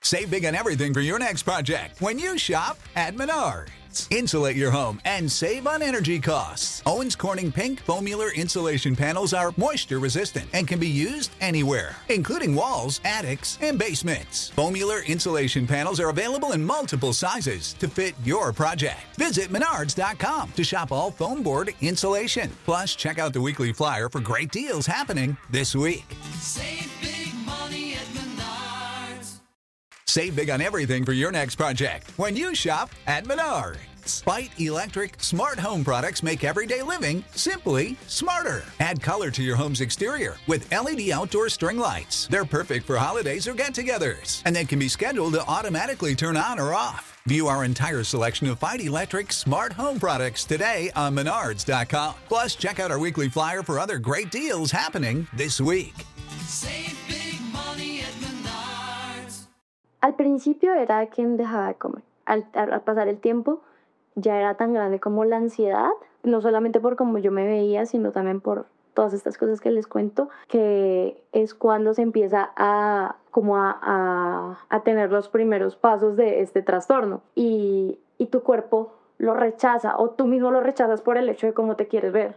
Save big on everything for your next project when you shop at Menards. Insulate your home and save on energy costs. Owens Corning Pink Foamular insulation panels are moisture resistant and can be used anywhere, including walls, attics, and basements. Foamular insulation panels are available in multiple sizes to fit your project. Visit Menards.com to shop all foam board insulation. Plus, check out the weekly flyer for great deals happening this week. Save big money at Menards. Save big on everything for your next project when you shop at Menards. Byte Electric smart home products make everyday living simply smarter. Add color to your home's exterior with LED outdoor string lights. They're perfect for holidays or get-togethers, and they can be scheduled to automatically turn on or off. View our entire selection of Byte Electric smart home products today on Menards.com. Plus, check out our weekly flyer for other great deals happening this week. Save big money at Menards. Al principio era quien dejaba de comer. Al pasar el tiempo ya era tan grande como la ansiedad, no solamente por cómo yo me veía, sino también por todas estas cosas que les cuento, que es cuando se empieza a tener los primeros pasos de este trastorno y tu cuerpo lo rechaza o tú mismo lo rechazas por el hecho de cómo te quieres ver.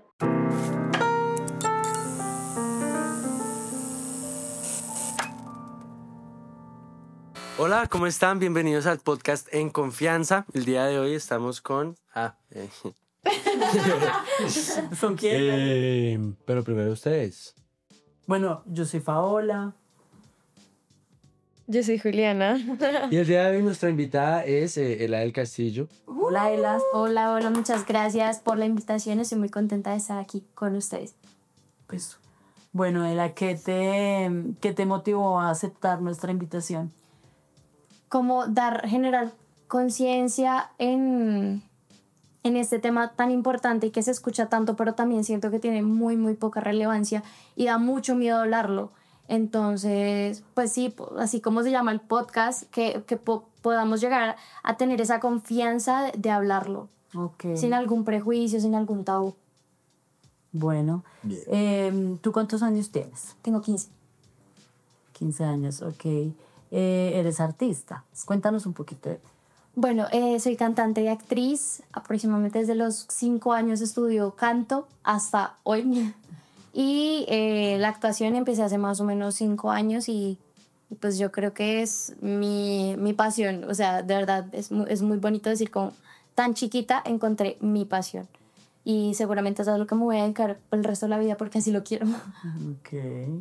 Hola, ¿cómo están? Bienvenidos al podcast En Confianza. El día de hoy estamos con... ¿Con quién? Pero primero ustedes. Bueno, yo soy Paola. Yo soy Juliana. Y el día de hoy nuestra invitada es Ela del Castillo. Hola, Elas. Hola, muchas gracias por la invitación. Estoy muy contenta de estar aquí con ustedes. Pues, bueno, Ela, ¿qué te motivó a aceptar nuestra invitación? Como generar conciencia en este tema tan importante y que se escucha tanto, pero también siento que tiene muy, muy poca relevancia y da mucho miedo hablarlo. Entonces, pues sí, así como se llama el podcast, que podamos llegar a tener esa confianza de hablarlo. Sin algún prejuicio, sin algún tabú. Bueno, ¿tú cuántos años tienes? Tengo 15. 15 años, ok. Eres artista. Cuéntanos un poquito de... Bueno, soy cantante y actriz. Aproximadamente desde los 5 años estudio canto hasta hoy. Y la actuación empecé hace más o menos 5 años y pues yo creo que es mi pasión. O sea, de verdad es muy bonito decir como tan chiquita encontré mi pasión. Y seguramente eso es lo que me voy a dedicar por el resto de la vida porque así lo quiero. Ok.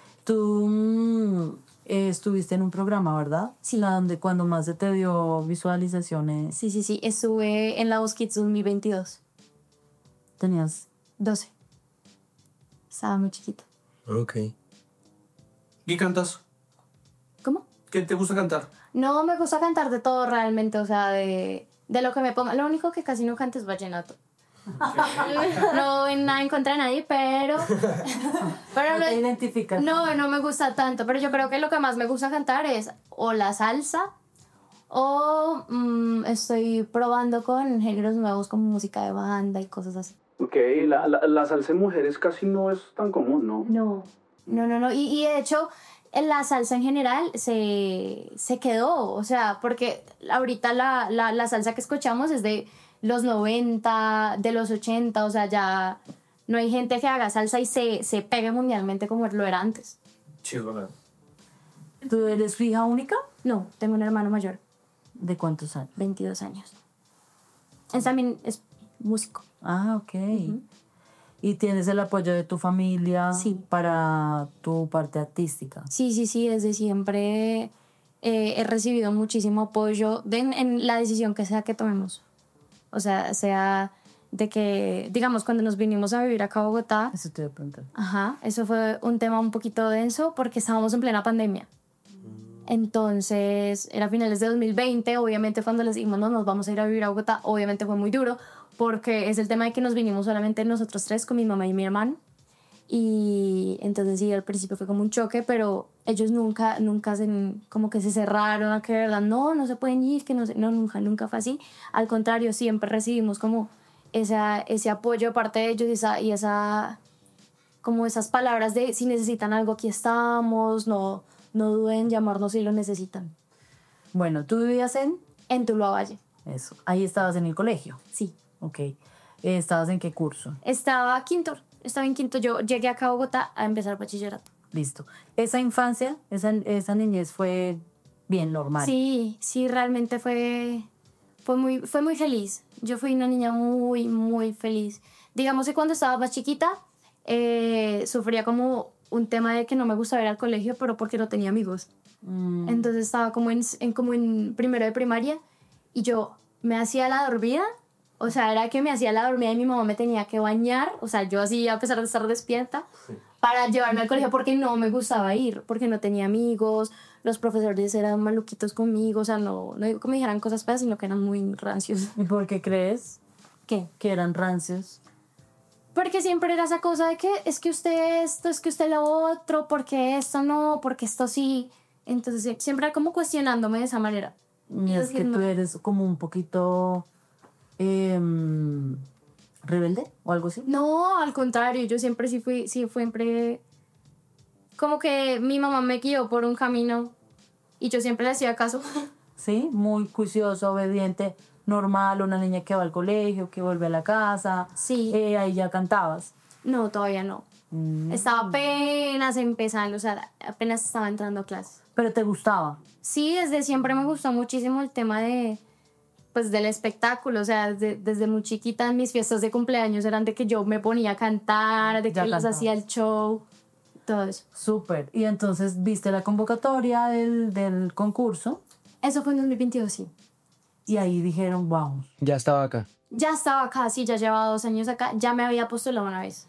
Tú estuviste en un programa, ¿verdad? Sí. Cuando más se te dio visualizaciones. Sí. Estuve en La Voz Kids 2022. Tenías 12. Estaba muy chiquita. Ok. ¿Y cantas? ¿Cómo? ¿Qué te gusta cantar? No, me gusta cantar de todo realmente, o sea, de lo que me ponga. Lo único que casi no canto es vallenato. No hay nada en contra de nadie, pero no te identificas. No me gusta tanto, pero yo creo que lo que más me gusta cantar es o la salsa o estoy probando con géneros nuevos como música de banda y cosas así. Ok, la salsa en mujeres casi no es tan común, ¿no? No. Y de hecho, la salsa en general se quedó, o sea, porque ahorita la salsa que escuchamos es de los 90, de los 80, o sea, ya no hay gente que haga salsa y se pegue mundialmente como lo era antes. Sí, ¿verdad? ¿Tú eres hija única? No, tengo un hermano mayor. ¿De cuántos años? 22 años. Él también es músico. Ah, ok. Uh-huh. ¿Y tienes el apoyo de tu familia para tu parte artística? Sí, desde siempre he recibido muchísimo apoyo en la decisión que sea que tomemos. O sea de que, digamos, cuando nos vinimos a vivir acá a Bogotá... Eso te voy a preguntar. Ajá, eso fue un tema un poquito denso porque estábamos en plena pandemia. Entonces, era finales de 2020, obviamente cuando les dijimos nos vamos a ir a vivir a Bogotá, obviamente fue muy duro porque es el tema de que nos vinimos solamente nosotros 3 con mi mamá y mi hermano. Y entonces sí, al principio fue como un choque, pero ellos nunca como que se cerraron a que, ¿verdad? No se pueden ir, que no, nunca fue así. Al contrario, siempre recibimos como ese apoyo de parte de ellos y como esas palabras de si necesitan algo, aquí estamos, no duden en llamarnos si lo necesitan. Bueno, ¿tú vivías En Tuluá Valle, eso? Ahí estabas en el colegio. sí. Ok. ¿Estabas en qué curso? Estaba en quinto. Yo llegué acá a Bogotá a empezar bachillerato. Listo. ¿Esa infancia, esa niñez fue bien normal? Sí, sí, realmente fue muy feliz. Yo fui una niña muy, muy feliz. Digamos que cuando estaba más chiquita, sufría como un tema de que no me gustaba ir al colegio, pero porque no tenía amigos. Entonces estaba como en primero de primaria y yo me hacía la dormida. O sea, era que me hacía la dormida y mi mamá me tenía que bañar. O sea, yo así, a pesar de estar despierta, para llevarme al colegio porque no me gustaba ir, porque no tenía amigos, los profesores eran maluquitos conmigo. O sea, no digo que me dijeran cosas feas, sino que eran muy rancios. ¿Y por qué crees ¿Qué? que eran rancios? Porque siempre era esa cosa de que es que usted esto, es que usted lo otro, porque esto no, porque esto sí. Entonces siempre era como cuestionándome de esa manera. Y es que tú eres como un poquito rebelde o algo así. No, al contrario, yo siempre fui siempre como que mi mamá me guió por un camino y yo siempre le hacía caso. Sí, muy juiciosa, obediente, normal, una niña que va al colegio, que vuelve a la casa. Sí. Ahí ya cantabas. No, todavía no. Estaba apenas empezando, o sea, apenas estaba entrando a clases. Pero te gustaba. Sí, desde siempre me gustó muchísimo el tema del espectáculo. O sea, desde muy chiquita en mis fiestas de cumpleaños eran de que yo me ponía a cantar, de Ya que les cantabas. hacía el show, todo eso. Súper. Y entonces viste la convocatoria del concurso Eso fue en 2022, sí. y ahí dijeron, vamos. Ya estaba acá. Ya estaba acá, sí, ya llevaba 2 años acá. Ya me había postulado una vez.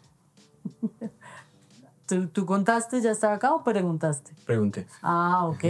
¿Tú contaste ya estaba acá o preguntaste? Pregunté. Ah, ok.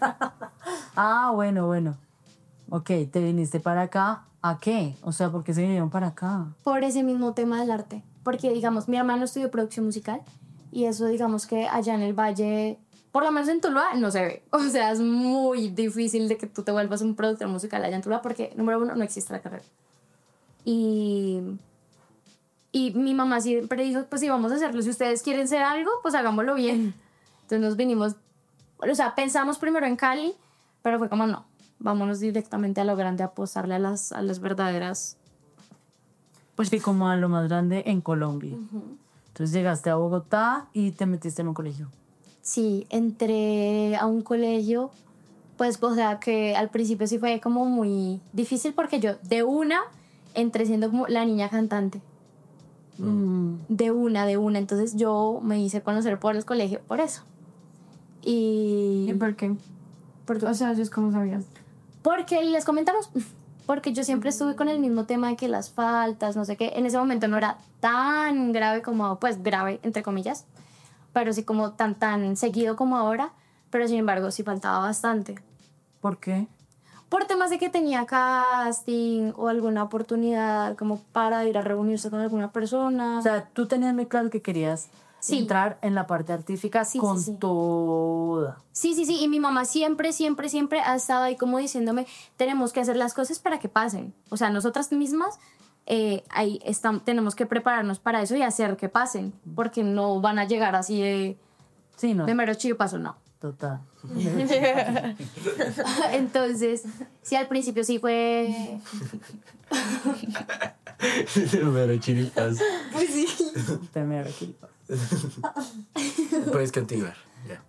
Bueno. Ok, te viniste para acá. ¿A qué? O sea, ¿por qué se vinieron para acá? Por ese mismo tema del arte. Porque, digamos, mi hermano estudió producción musical y eso, digamos que allá en el Valle, por lo menos en Tuluá, no se ve. O sea, es muy difícil de que tú te vuelvas un productor musical allá en Tuluá porque, número 1, no existe la carrera. Y mi mamá siempre dijo, pues si vamos a hacerlo, si ustedes quieren hacer algo, pues hagámoslo bien. Entonces nos vinimos, o sea, pensamos primero en Cali, pero fue como no, vámonos directamente a lo grande, a apostarle a las verdaderas. Pues fui como a lo más grande en Colombia. Entonces llegaste a Bogotá y te metiste en un colegio. Sí, entré a un colegio, pues, o sea, que al principio sí fue como muy difícil porque yo de una entré siendo como la niña cantante. De una. Entonces yo me hice conocer por el colegio por eso. ¿Y por qué? O sea, ¿es como sabías? Porque les comentamos, porque yo siempre estuve con el mismo tema de que las faltas, no sé qué, en ese momento no era tan grave como, pues grave, entre comillas, pero sí como tan seguido como ahora, pero sin embargo sí faltaba bastante. ¿Por qué? Por temas de que tenía casting o alguna oportunidad como para ir a reunirse con alguna persona. O sea, tú tenías muy claro que querías Sí. entrar en la parte artística Sí, con sí. toda. Sí, y mi mamá siempre ha estado ahí como diciéndome, tenemos que hacer las cosas para que pasen. O sea, nosotras mismas tenemos que prepararnos para eso y hacer que pasen, porque no van a llegar así Sí, no. de mero chipazo, no. Total. Entonces, sí, al principio sí fue... Pero chiripas. Pues sí. Te me aquí. Puedes continuar. Ya.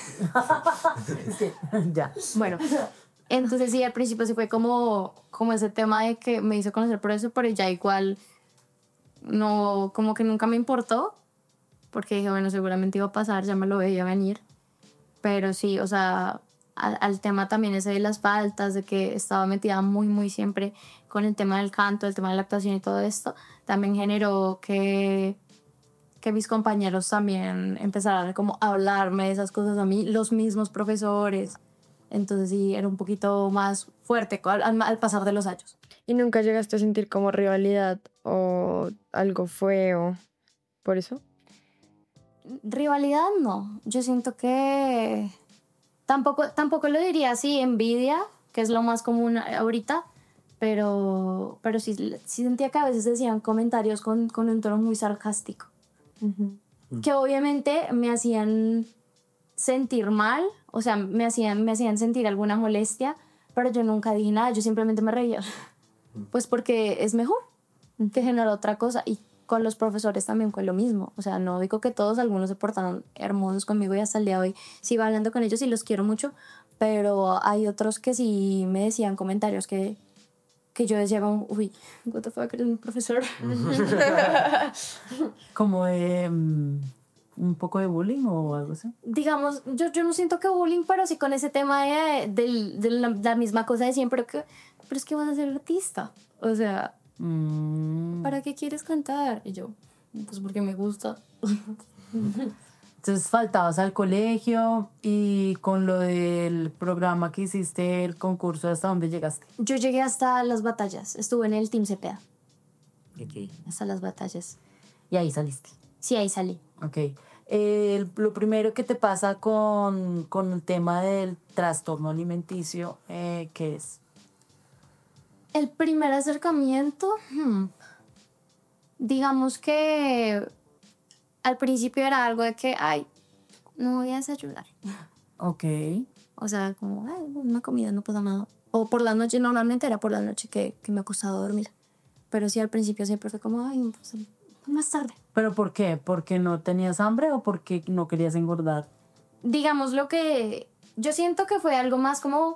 Ya. Bueno, entonces sí, al principio sí fue como ese tema de que me hizo conocer por eso, pero ya igual no, como que nunca me importó, porque dije, bueno, seguramente iba a pasar, ya me lo veía venir. Pero sí, o sea, al tema también ese de las faltas, de que estaba metida muy, muy siempre con el tema del canto, el tema de la actuación y todo esto, también generó que mis compañeros también empezaran como a hablarme de esas cosas a mí, los mismos profesores. Entonces sí, era un poquito más fuerte al pasar de los años. ¿Y nunca llegaste a sentir como rivalidad o algo feo por eso? Rivalidad no, yo siento que tampoco lo diría así, envidia, que es lo más común ahorita, pero sí sentía que a veces decían comentarios con un tono muy sarcástico, que obviamente me hacían sentir mal, o sea, me hacían sentir alguna molestia, pero yo nunca dije nada, yo simplemente me reía. Pues porque es mejor que generar otra cosa. Y con los profesores también fue lo mismo. O sea, no digo que todos, algunos se portaron hermosos conmigo y hasta el día de hoy sigo hablando con ellos y los quiero mucho, pero hay otros que sí me decían comentarios que yo decía como, uy, what the fuck, eres un profesor. Como de un poco de bullying o algo así. Digamos, yo no siento que bullying, pero sí con ese tema de la misma cosa de siempre, pero es que vas a ser artista. O sea, ¿para qué quieres cantar? Y yo, pues porque me gusta. Entonces faltabas al colegio y con lo del programa que hiciste, el concurso, ¿hasta dónde llegaste? Yo llegué hasta las batallas, estuve en el Team Cepeda, Ok. hasta las batallas. Y ahí saliste. Sí, ahí salí. Ok. Lo primero que te pasa con el tema del trastorno alimenticio, ¿qué es? El primer acercamiento, digamos que al principio era algo de que, ay, no voy a desayunar. Ok. O sea, como, ay, una comida, no pasa nada. O por la noche, normalmente era por la noche que me acostaba a dormir. Pero sí, al principio siempre fue como, ay, pues, más tarde. ¿Pero por qué? ¿Porque no tenías hambre o porque no querías engordar? Digamos lo que yo siento que fue algo más como,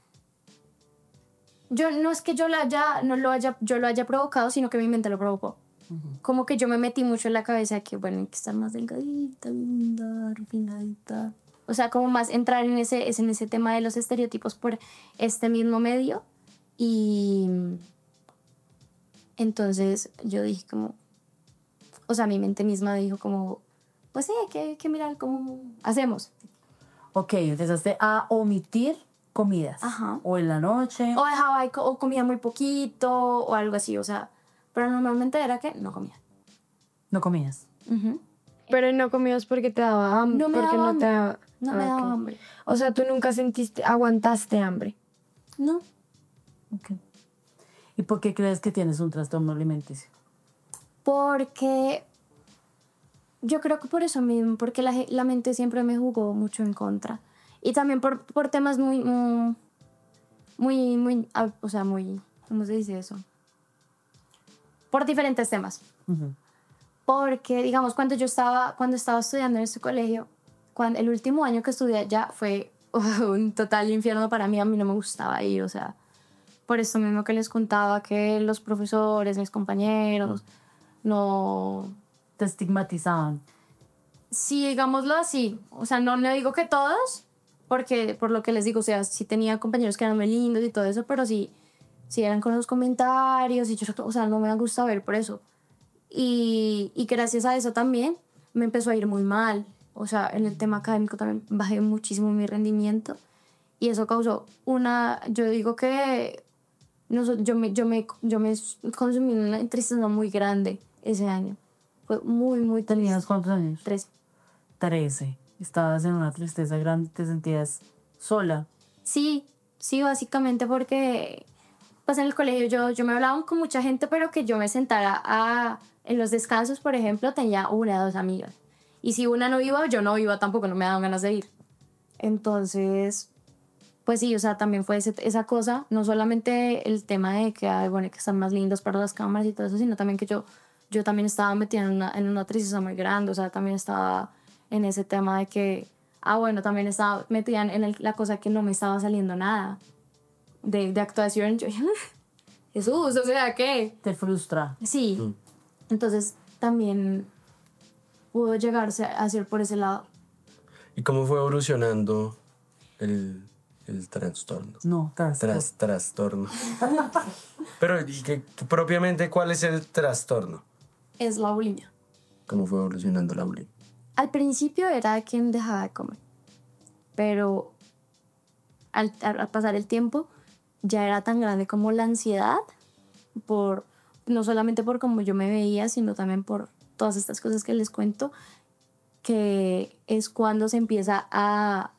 yo no es que yo lo haya provocado, sino que mi mente lo provocó. Como que yo me metí mucho en la cabeza que, bueno, hay que estar más delgadita, linda, refinadita. O sea, como más entrar en ese tema de los estereotipos por este mismo medio. Y entonces yo dije como, o sea, mi mente misma dijo como, pues sí, hay que mirar cómo hacemos. Ok, empezaste a omitir comidas. Ajá. O en la noche. O dejaba, o comía muy poquito, o algo así, o sea, pero normalmente era que no comía. No comías. Pero no comías porque te daba hambre. No me porque daba no hambre. te daba... No me daba ok. hambre. O sea, tú nunca aguantaste hambre. No. Ok. ¿Y por qué crees que tienes un trastorno alimenticio? Porque yo creo que por eso mismo, porque la mente siempre me jugó mucho en contra. Y también por temas muy, o sea, muy, ¿cómo se dice eso? Por diferentes temas. Porque, digamos, cuando estaba estudiando en este colegio, el último año que estudié allá fue un total infierno para mí. A mí no me gustaba ir, o sea, por eso mismo que les contaba que los profesores, mis compañeros, no... Te estigmatizaban. Sí, digámoslo así. O sea, no digo que todos, porque por lo que les digo, o sea, sí tenía compañeros que eran muy lindos y todo eso, pero sí eran con los comentarios y yo, o sea, no me gusta ver por eso. Y gracias a eso también me empezó a ir muy mal. O sea, en el tema académico también bajé muchísimo mi rendimiento y eso causó yo digo que yo me consumí una tristeza muy grande ese año. Fue muy, muy triste. ¿Tenías cuántos años? 13. 13. Estabas en una tristeza grande, te sentías sola. Sí, básicamente porque pues en el colegio yo me hablaba con mucha gente, pero que yo me sentara en los descansos, por ejemplo, tenía 1 o 2 amigas. Y si una no iba, yo no iba tampoco, no me daban ganas de ir. Entonces, pues sí, o sea, también fue esa cosa, no solamente el tema de que, bueno, hay que estar más lindos para las cámaras y todo eso, sino también que yo también estaba metida en una tristeza muy grande, o sea, también estaba en ese tema de que, bueno, también estaba metida en la cosa que no me estaba saliendo nada de actuación. Yo, Jesús, o sea, ¿qué? Te frustra. Sí, entonces también pudo llegarse a ser por ese lado. ¿Y cómo fue evolucionando el trastorno? No, Trastorno. Pero, ¿y propiamente cuál es el trastorno? Es la bulimia. ¿Cómo fue evolucionando la bulimia? Al principio era quien dejaba de comer, pero al pasar el tiempo ya era tan grande como la ansiedad, no solamente por cómo yo me veía, sino también por todas estas cosas que les cuento, que es cuando se empieza a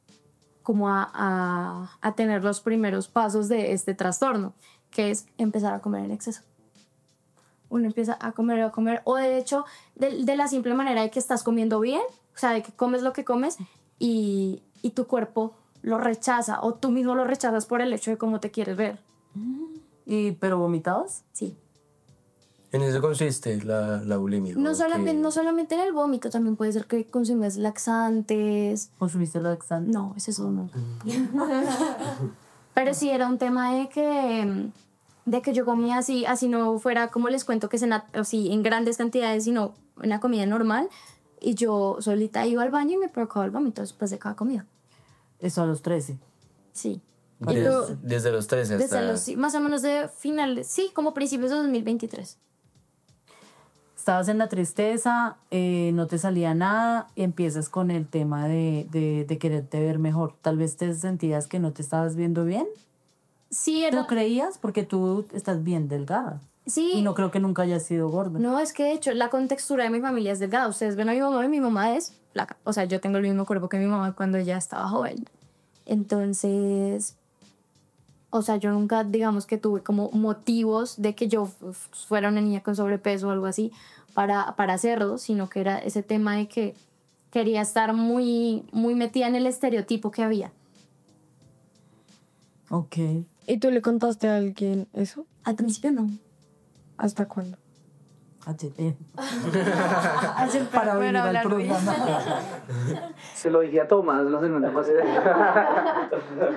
tener los primeros pasos de este trastorno, que es empezar a comer en exceso. Uno empieza a comer, o de hecho, de la simple manera de que estás comiendo bien, o sea, de que comes lo que comes y tu cuerpo lo rechaza o tú mismo lo rechazas por el hecho de cómo te quieres ver. ¿Pero vomitabas? Sí. En eso consiste la bulimia. No ¿o solamente, qué? no solamente en el vómito, también puede ser que consumes laxantes. ¿Consumiste laxante? No, es eso no. Pero sí era un tema de que yo comía así no fuera como les cuento que así en grandes cantidades, sino una comida normal. Y yo solita iba al baño y me provocaba el vómito después de cada comida. Eso a los 13. Sí. Desde los 13 hasta... Desde los, más o menos de finales, sí, como principios de 2023. Estabas en la tristeza, no te salía nada y empiezas con el tema de quererte ver mejor. Tal vez te sentías que no te estabas viendo bien. Sí, ¿Tú creías? Porque tú estás bien delgada. Sí. Y no creo que nunca hayas sido gorda. No, es que de hecho la contextura de mi familia es delgada. Ustedes ven a mi mamá y mi mamá es flaca. O sea, yo tengo el mismo cuerpo que mi mamá cuando ella estaba joven. Entonces, o sea, yo nunca, digamos que tuve como motivos de que yo fuera una niña con sobrepeso o algo así para hacerlo, sino que era ese tema de que quería estar muy, muy metida en el estereotipo que había. Ok. ¿Y tú le contaste a alguien eso? Al principio no. ¿Hasta cuándo? Para venir al hablar bien. programa. Se lo dije a Tomás la semana pasada.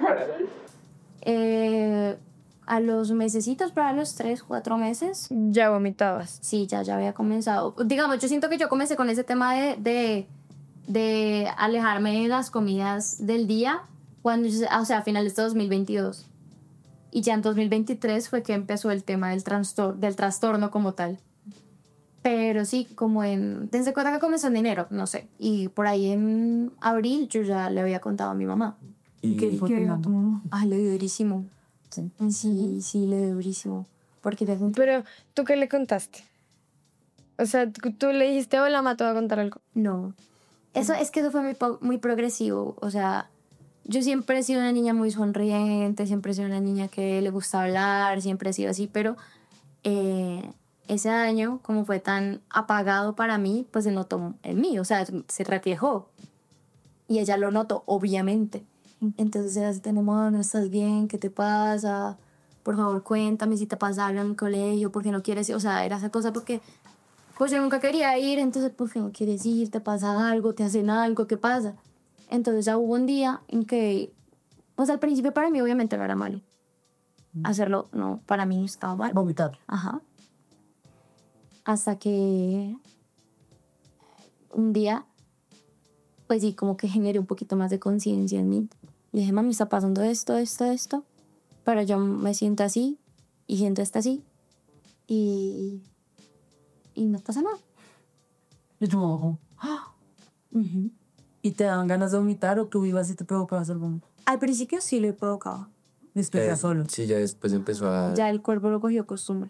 A los mesecitos, para los 3, 4 meses, Ya vomitabas. sí, ya había comenzado. Digamos, yo siento que yo comencé con ese tema de alejarme de las comidas del día, cuando, o sea, a finales de 2022. Y ya en 2023 fue que empezó el tema del trastorno como tal. Pero sí, desde cuando que comenzó en enero, no sé. Y por ahí en abril yo ya le había contado a mi mamá. Y ¿Qué dijo tu mamá? Ay, le dio durísimo. Sí, le dio durísimo. Porque Pero, ¿tú qué le contaste? O sea, tú le dijiste, hola, ma, te voy a contar algo. no. Eso fue muy progresivo. O sea, yo siempre he sido una niña muy sonriente, siempre he sido una niña que le gusta hablar, siempre he sido así, pero ese año, como fue tan apagado para mí, pues se notó en mí, o sea, se reflejó. Y ella lo notó, obviamente. Entonces era así, tenemos, no estás bien, ¿qué te pasa? Por favor, cuéntame si te pasa algo en el colegio, ¿por qué no quieres ir? O sea, era esa cosa porque pues yo nunca quería ir, entonces ¿por qué no quieres ir? ¿Te pasa algo? ¿Te hacen algo? ¿Qué pasa? Entonces ya hubo un día en que, pues al principio para mí obviamente no era malo. Hacerlo, no, para mí no estaba mal. Vomitar. Ajá. Hasta que un día, pues sí, como que generé un poquito más de conciencia en mí. Y dije, mami, está pasando esto, pero yo me siento así y siento esto así y no pasa nada. Y tu mamá como, ¡ah! ¿Y te dan ganas de vomitar o tú ibas y te provocabas el vómito? Al principio sí lo he provocado. Después ya solo. Sí, ya después empezó a... Ya el cuerpo lo cogió costumbre.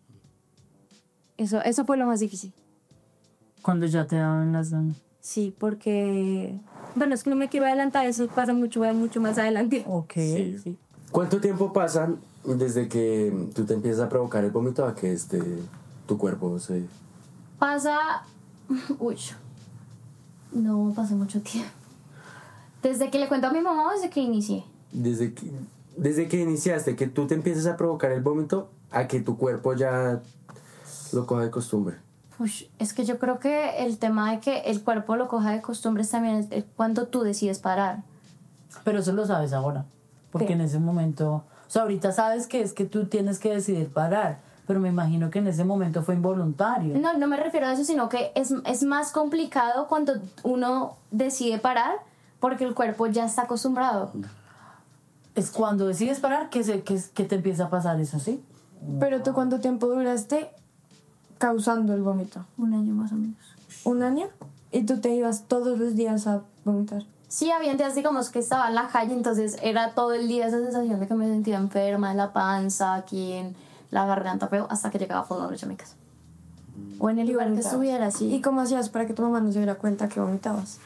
Eso fue lo más difícil. Cuando ya te daban las ganas. Sí, porque... Bueno, es que no me quiero adelantar, eso pasa mucho más adelante. Ok, sí. ¿Cuánto tiempo pasa desde que tú te empiezas a provocar el vómito a que tu cuerpo se... Pasa... Uy. No, pasa mucho tiempo. ¿Desde que le cuento a mi mamá o desde que inicié? Desde que iniciaste, que tú te empiezas a provocar el vómito, a que tu cuerpo ya lo coja de costumbre. Uy, es que yo creo que el tema de que el cuerpo lo coja de costumbre es también cuando tú decides parar. Pero eso lo sabes ahora. Porque ¿Qué? en ese momento... O sea, ahorita sabes que es que tú tienes que decidir parar. Pero me imagino que en ese momento fue involuntario. No me refiero a eso, sino que es más complicado cuando uno decide parar porque el cuerpo ya está acostumbrado. Es cuando decides parar que te empieza a pasar eso, ¿sí? ¿Pero tú cuánto tiempo duraste causando el vómito? 1 año más o menos. ¿Un año? ¿Y tú te ibas todos los días a vomitar? Sí, había días, digamos, que estaba en la calle, entonces era todo el día esa sensación de que me sentía enferma en la panza, aquí en la garganta, pero hasta que llegaba a fondo de noche a mi casa. O en el lugar que estuviera, así. ¿Y cómo hacías para que tu mamá no se diera cuenta que vomitabas?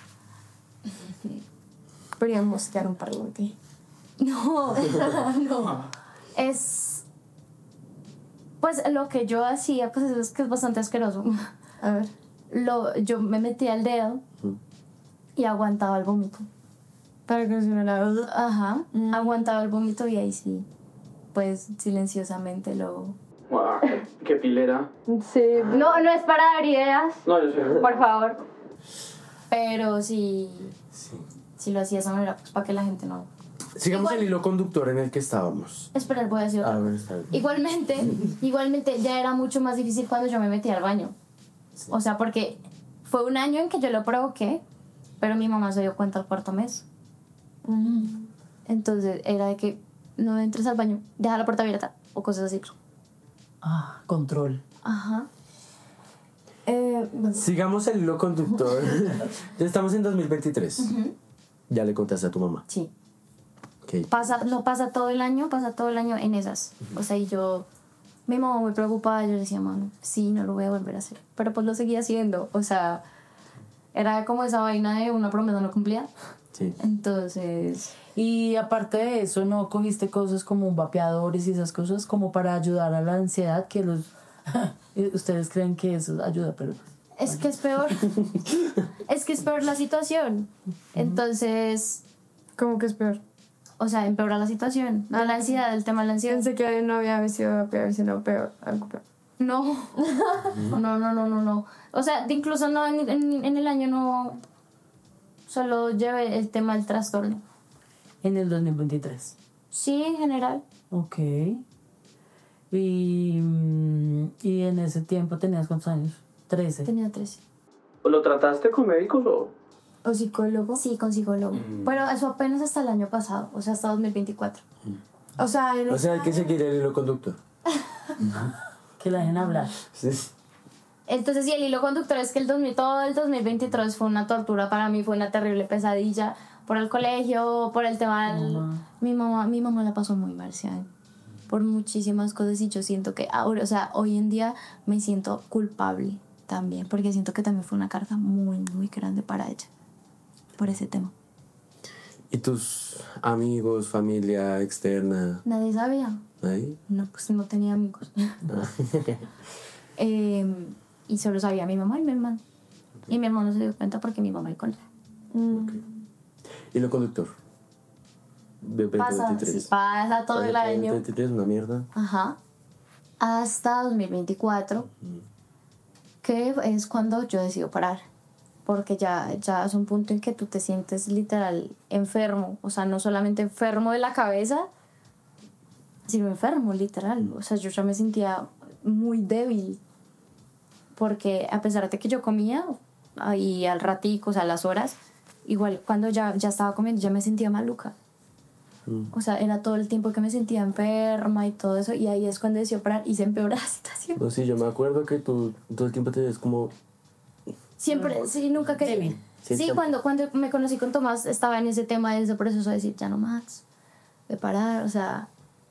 Podríamos quedar un par de ti. No, no. Es... Pues lo que yo hacía, pues es que es bastante asqueroso. A ver. Yo me metía el dedo y aguantaba el vómito. Para que no la Ajá, aguantaba el vómito y ahí sí, pues silenciosamente lo... Wow, qué pilera. Sí. No es para dar ideas, No, yo sé. por favor. Pero sí lo hacía de esa manera, pues para que la gente no... Sigamos el hilo conductor en el que estábamos. Esperar, voy a decir otra. Bueno, está bien. Igualmente ya era mucho más difícil cuando yo me metí al baño. O sea, porque fue un año en que yo lo provoqué, pero mi mamá se dio cuenta al 4º mes. Entonces era de que no entres al baño, deja la puerta abierta o cosas así. Control. Ajá. Sigamos el hilo conductor. Ya estamos en 2023. Ya le contaste a tu mamá. Sí. Okay. Pasa todo el año en esas. O sea, y mi mamá muy preocupada, yo le decía, mamá, sí, no lo voy a volver a hacer. Pero pues lo seguía haciendo. O sea, era como esa vaina de una promesa no cumplida. Sí. Entonces... Y aparte de eso, ¿no cogiste cosas como vapeadores y esas cosas como para ayudar a la ansiedad? Que los... Ustedes creen que eso ayuda, pero... Es que es peor. Es que es peor la situación. Entonces... ¿Cómo que es peor? O sea, empeora la situación. La ansiedad, el tema de la ansiedad. Pensé que no había sido peor, sino peor, algo peor. No. No. O sea, incluso no en el año no... Solo llevé el tema del trastorno. En el 2023. Sí, en general. Ok. Y en ese tiempo tenías ¿cuántos años? 13. Tenía 13. ¿Lo trataste con médicos o...? ¿O psicólogo? Sí, con psicólogo. Pero eso apenas hasta el año pasado. O sea, hasta 2024. O sea, hay que seguir el hilo conductor. Que la dejen hablar. Sí. Entonces, sí, el hilo conductor es que todo el 2023 fue una tortura para mí. Fue una terrible pesadilla. Por el colegio, por el tema del... Mi mamá la pasó muy mal, ¿sí? Por muchísimas cosas, y yo siento que ahora, o sea, hoy en día me siento culpable también, porque siento que también fue una carga muy, muy grande para ella, por ese tema. ¿Y tus amigos, familia externa? Nadie sabía. ¿Ahí? No, pues no tenía amigos. Y solo sabía mi mamá y mi hermano. Y mi hermano se dio cuenta porque mi mamá y con él. Hilo conductor. De 2023. Pasa todo el año. 2023, una mierda. Ajá. Hasta 2024, que es cuando yo decido parar. Porque ya es un punto en que tú te sientes literal enfermo. O sea, no solamente enfermo de la cabeza, sino enfermo, literal. O sea, yo ya me sentía muy débil. Porque a pesar de que yo comía, ahí al ratico, o sea, a las horas, igual cuando ya estaba comiendo, ya me sentía maluca. O sea, era todo el tiempo que me sentía enferma y todo eso, y ahí es cuando decidí parar y se empeoró la situación. No, sí, yo me acuerdo que tú todo el tiempo te ves como... Siempre, sí, nunca quería. Sí, cuando me conocí con Tomás estaba en ese tema, en ese proceso de decir, ya no más, de parar, o sea,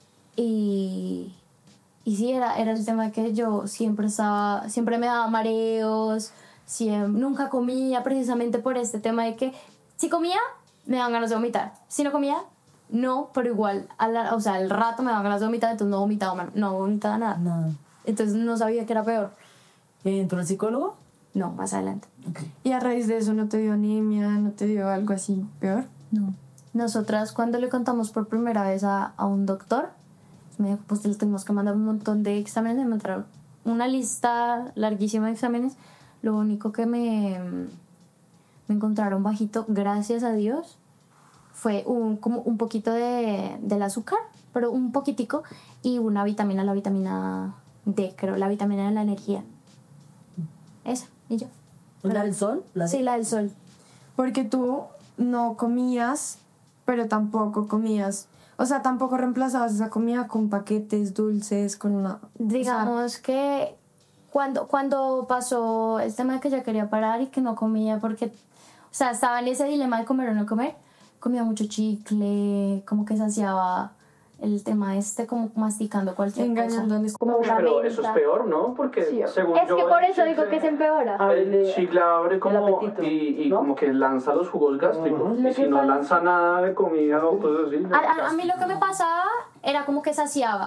y sí, era el tema que yo siempre me daba mareos, nunca comía precisamente por este tema de que si comía, me daban ganas de vomitar, si no comía, no, pero igual, o sea, al rato me daban ganas de vomitar, entonces no vomitaba nada. No. Entonces no sabía que era peor. ¿Entró el psicólogo? No, más adelante. Okay. ¿Y a raíz de eso no te dio anemia, no te dio algo así peor? No. Nosotras cuando le contamos por primera vez a un doctor, me dijo, pues le tenemos que mandar un montón de exámenes, me mandaron una lista larguísima de exámenes. Lo único que me encontraron bajito, gracias a Dios, fue como un poquito del azúcar, pero un poquitico, y una vitamina, la vitamina D, creo, la vitamina de la energía. Esa, y yo. ¿La del sol? Sí, la del sol. Porque tú no comías, pero tampoco comías. O sea, tampoco reemplazabas esa comida con paquetes dulces, con una... Digamos que cuando pasó el tema de que ya quería parar y que no comía porque, o sea, estaba en ese dilema de comer o no comer, comía mucho chicle, como que saciaba el tema como masticando cualquier engañándoles. cosa. Pero eso es peor, ¿no? Porque Sí, según Es yo... que por el eso digo chicle- que se empeora. El chicle abre como apetito, y ¿no? como que lanza los jugos gástricos. Lo Y si que no pasa- lanza nada de comida o cosas así... A mí lo que me pasaba era como que saciaba.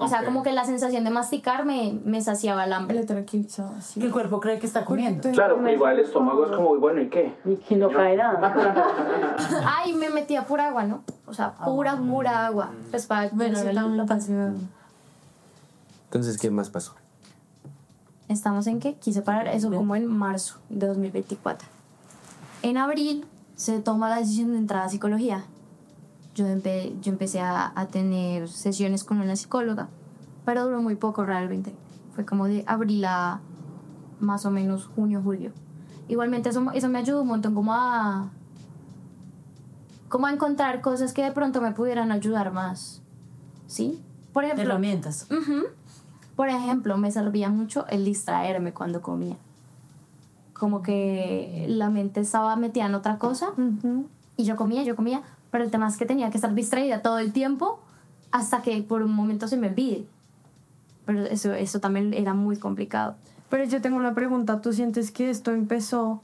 O sea, Ok. como que la sensación de masticar me saciaba el hambre. Le tranquilizaba, Que sí. el cuerpo cree que está comiendo. Claro, pero igual el estómago es como, bueno, ¿y qué? Y no caerá. Ay, me metía pura agua, ¿no? O sea, pura agua. Pues para Bueno, necesitaba la la panza. Entonces, ¿qué más pasó? ¿Estamos en qué? Quise parar eso como en marzo de 2024. En abril se toma la decisión de entrar a psicología. Yo empecé a tener sesiones con una psicóloga, pero duró muy poco realmente. Fue como de abril a más o menos junio, julio. Igualmente eso me ayudó un montón como a encontrar cosas que de pronto me pudieran ayudar más. ¿Sí? Por ejemplo, Herramientas. por ejemplo, me servía mucho el distraerme cuando comía. Como que la mente estaba metida en otra cosa y yo comía, pero el tema es que tenía que estar distraída todo el tiempo hasta que por un momento se me olvide. Pero eso también era muy complicado. Pero yo tengo una pregunta. ¿Tú sientes que esto empezó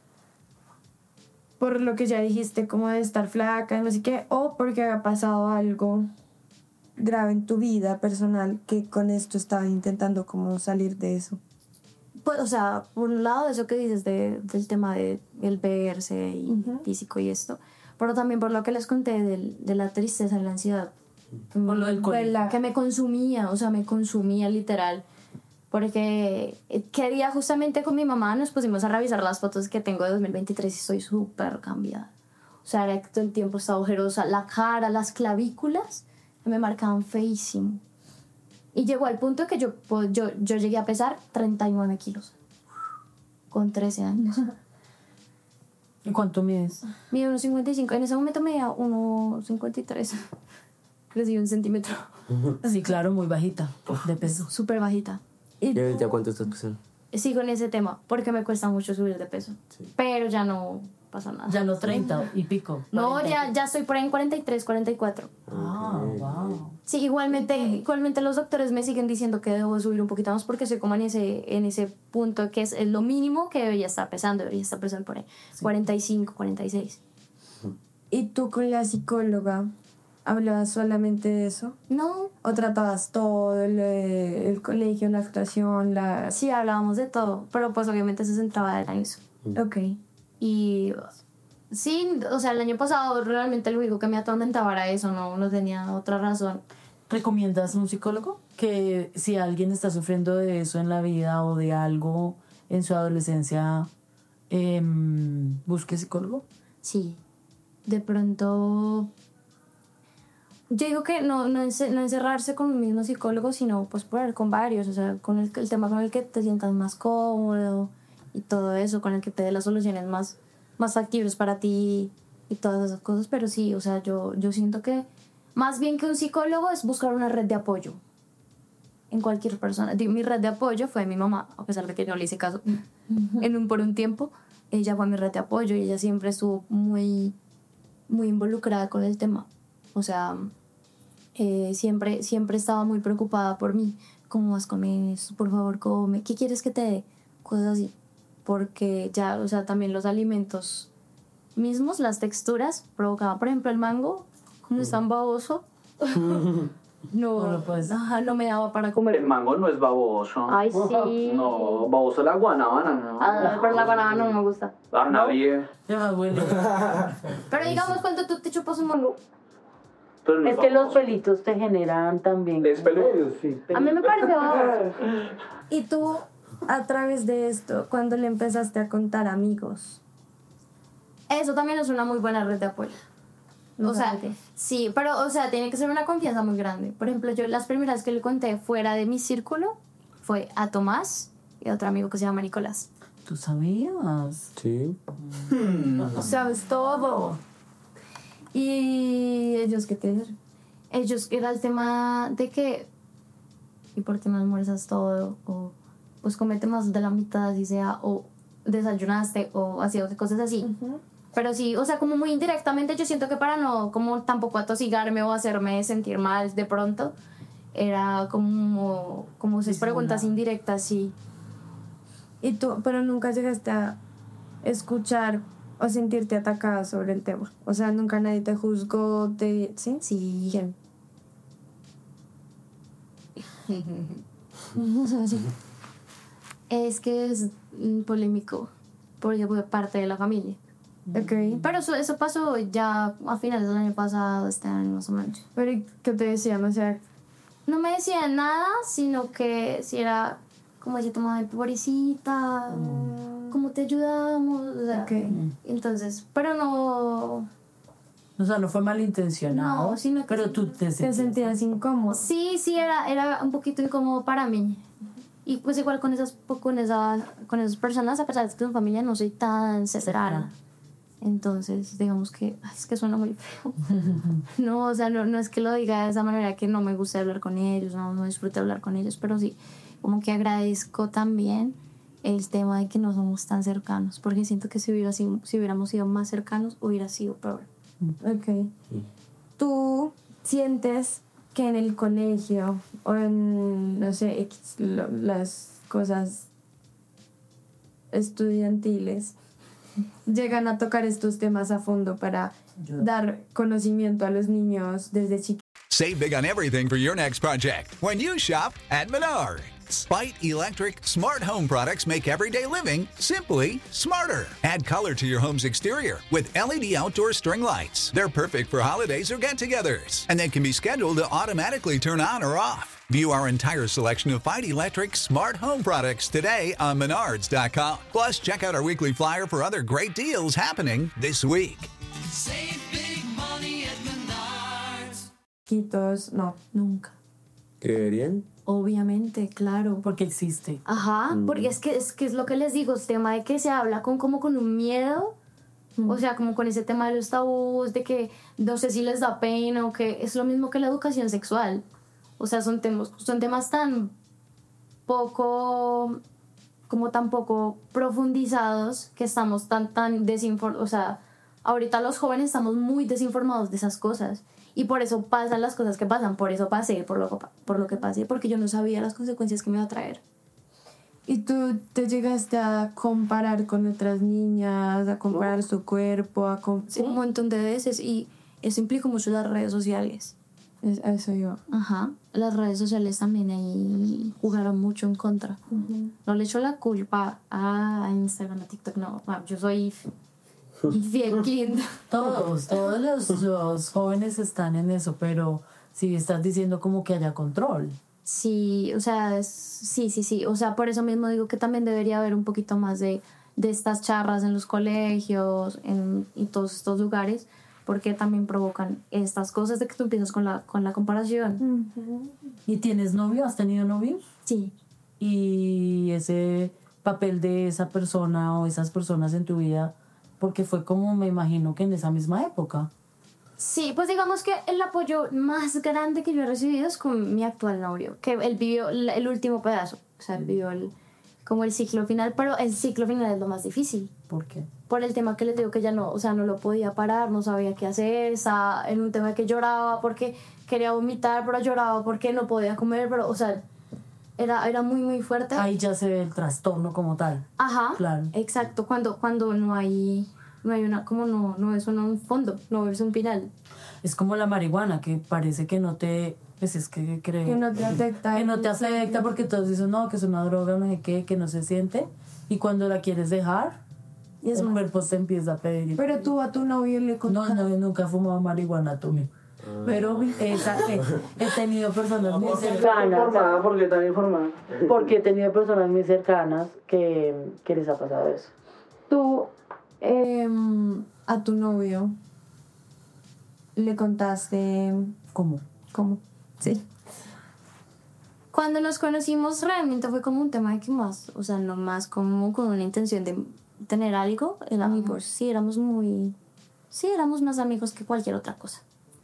por lo que ya dijiste, como de estar flaca, no sé qué, o porque había pasado algo grave en tu vida personal que con esto estabas intentando como salir de eso? Pues, o sea, por un lado eso que dices del tema de el verse y físico y esto, pero también por lo que les conté de la tristeza y la ansiedad. Por lo del colegio. Que me consumía, o sea, me consumía literal. Porque qué día justamente con mi mamá nos pusimos a revisar las fotos que tengo de 2023 y estoy súper cambiada. O sea, era que todo el tiempo estaba ojerosa. La cara, las clavículas me marcaban feísimo. Y llegó al punto que yo llegué a pesar 39 kilos. Con 13 años. ¿Y cuánto mides? Mido 1,55. En ese momento medía 1,53. Crecí 1 centímetro. Sí, claro, muy bajita de peso. Súper bajita. ¿Y ahorita cuánto estás pesando? Sigo en ese tema porque me cuesta mucho subir de peso. Sí. Pero ya no pasa nada. Ya los 30 y pico. No, 40. ya estoy por ahí en 43, 44. Ah, wow. Sí, igualmente los doctores me siguen diciendo que debo subir un poquito más porque soy como en ese punto que es lo mínimo que debería estar pesando por ahí. 45, 46. ¿Y tú con la psicóloga hablabas solamente de eso? No, ¿O tratabas todo, el colegio, la actuación, la...? sí hablábamos de todo, pero pues obviamente se centraba en eso. Ok. Y sí, o sea, el año pasado realmente lo único que me atormentaba era eso, no tenía otra razón. ¿Recomiendas un psicólogo? Que si alguien está sufriendo de eso en la vida o de algo en su adolescencia, busque psicólogo. Sí, de pronto... Yo digo que no encerrarse con un mismo psicólogo, sino pues probar con varios, o sea, con el tema con el que te sientas más cómodo y todo eso, con el que te dé las soluciones más factibles para ti y todas esas cosas. Pero sí, o sea, yo siento que más bien que un psicólogo es buscar una red de apoyo en cualquier persona. Mi red de apoyo fue mi mamá, a pesar de que no le hice caso por un tiempo. Ella fue mi red de apoyo y ella siempre estuvo muy, muy involucrada con el tema. O sea, siempre estaba muy preocupada por mí. ¿Cómo vas con eso? Por favor, come. ¿Qué quieres que te dé? Cosas así. Porque ya, o sea, también los alimentos mismos, las texturas, provocaban. Por ejemplo, el mango, como es tan baboso, No lo puedes. no me daba para El comer. mango no es baboso. Ay, sí. No, baboso es la guanábana, ¿no? Pero la banana no me gusta. A nadie. Ya me huele. Pero digamos, cuando tú te chupas un mango, Pero no Es que los baboso. pelitos te generan también. Es peludo. a mí me parece baboso. ¿Y tú, a través de esto, cuando le empezaste a contar a amigos? Eso también es una muy buena red de apoyo. O sea, sí, pero, o sea, tiene que ser una confianza muy grande. Por ejemplo, yo las primeras que le conté fuera de mi círculo fue a Tomás y a otro amigo que se llama Nicolás. ¿Tú sabías? Sí. Sabes todo. Y ellos, ¿qué te dicen? Ellos, era el tema de que, ¿y por qué no almuerzas todo? O, pues comete más de la mitad, así sea, o desayunaste, o hacía cosas así. Pero sí, o sea, como muy indirectamente, yo siento que para no, como tampoco atosigarme o hacerme sentir mal de pronto, era como esas preguntas indirectas, sí. Y tú, pero nunca llegaste a escuchar o sentirte atacada sobre el tema. O sea, nunca nadie te juzgó, ¿sí? Sí. ¿Quién? Sí. Es que es polémico porque fue parte de la familia. Ok. Pero eso pasó ya a finales del año pasado, este año más o menos. Pero ¿qué te decían? O sea, No me decían nada, sino que si era como decía tu mamá, pobrecita, ¿cómo te ayudamos? O sea, ok. entonces, pero no... O sea, no fue malintencionado, No, sino que pero tú te Te sentías. sentías incómodo. Sí, era un poquito incómodo para mí. Y pues igual con esas personas, a pesar de que en familia no soy tan cercana. Entonces, digamos que, es que suena muy feo. No, o sea, no es que lo diga de esa manera, que no me guste hablar con ellos, no disfrute hablar con ellos, pero sí, como que agradezco también el tema de que no somos tan cercanos, porque siento que si hubiéramos sido más cercanos, hubiera sido peor. Ok. ¿Tú sientes que en el colegio o en, no sé, las cosas estudiantiles llegan a tocar estos temas a fondo para dar conocimiento a los niños desde chiquitos? Save big on everything for your next project when you shop at Menards. Spite Electric smart home products make everyday living simply smarter. Add color to your home's exterior with LED outdoor string lights. They're perfect for holidays or get-togethers, and they can be scheduled to automatically turn on or off. View our entire selection of Spite Electric smart home products today on Menards.com. Plus, check out our weekly flyer for other great deals happening this week. Save big money at Menards. Chiquitos, no. Nunca. ¿Qué deberían? Obviamente, claro. Porque existe. Ajá, porque es que es lo que les digo, el tema de que se habla como con un miedo, o sea, como con ese tema de los tabús, de que no sé si les da pena o que es lo mismo que la educación sexual. O sea, son temas tan poco profundizados que estamos tan desinformados. O sea, ahorita los jóvenes estamos muy desinformados de esas cosas. Y por eso pasan las cosas que pasan. Por eso pasé, por lo que pasé, porque yo no sabía las consecuencias que me iba a traer. ¿Y tú te llegaste a comparar con otras niñas, a comparar su cuerpo, Sí, un montón de veces. Y eso implica mucho las redes sociales. Eso yo. Ajá. Las redes sociales también ahí jugaron mucho en contra. No le echo la culpa a Instagram, a TikTok, no. Yo soy fiel cliente. Todos los jóvenes están en eso, pero si estás diciendo como que haya control. Sí, o sea, sí. O sea, por eso mismo digo que también debería haber un poquito más de estas charlas en los colegios, y todos estos lugares, porque también provocan estas cosas de que tú empiezas con la comparación. ¿Y tienes novio? ¿Has tenido novios? Sí. Y ese papel de esa persona o esas personas en tu vida, porque fue como, me imagino que en esa misma época. Sí, pues digamos que el apoyo más grande que yo he recibido es con mi actual novio, que él vivió el último pedazo, o sea, él vivió como el ciclo final, pero el ciclo final es lo más difícil. ¿Por qué? Por el tema que les digo que ya no, o sea, no lo podía parar, no sabía qué hacer, estaba en un tema de que lloraba porque quería vomitar, pero lloraba porque no podía comer, pero, o sea, era muy, muy fuerte. Ahí ya se ve el trastorno como tal. Ajá, Claro. exacto, cuando no hay una, como no es un fondo, no es un final. Es como la marihuana, que parece que no te... Pues es que creo... Que no te afecta. Que no te afecta porque todos dicen, no, que es una droga, no sé qué, que no se siente. Y cuando la quieres dejar, Y es el más- cuerpo te empieza a pedir. Pero tú a tu novio le No, contaste. nunca he fumado marihuana, tú mismo. Pero he tenido personas muy cercanas. Informada, ¿por qué tan informada? Porque he tenido personas muy cercanas que les ha pasado eso. Tú a tu novio le contaste ¿Cómo? cómo. Sí. Cuando nos conocimos realmente fue como un tema de que más, o sea, no más como con una intención de tener algo, amigos, sí, éramos más amigos que cualquier otra cosa.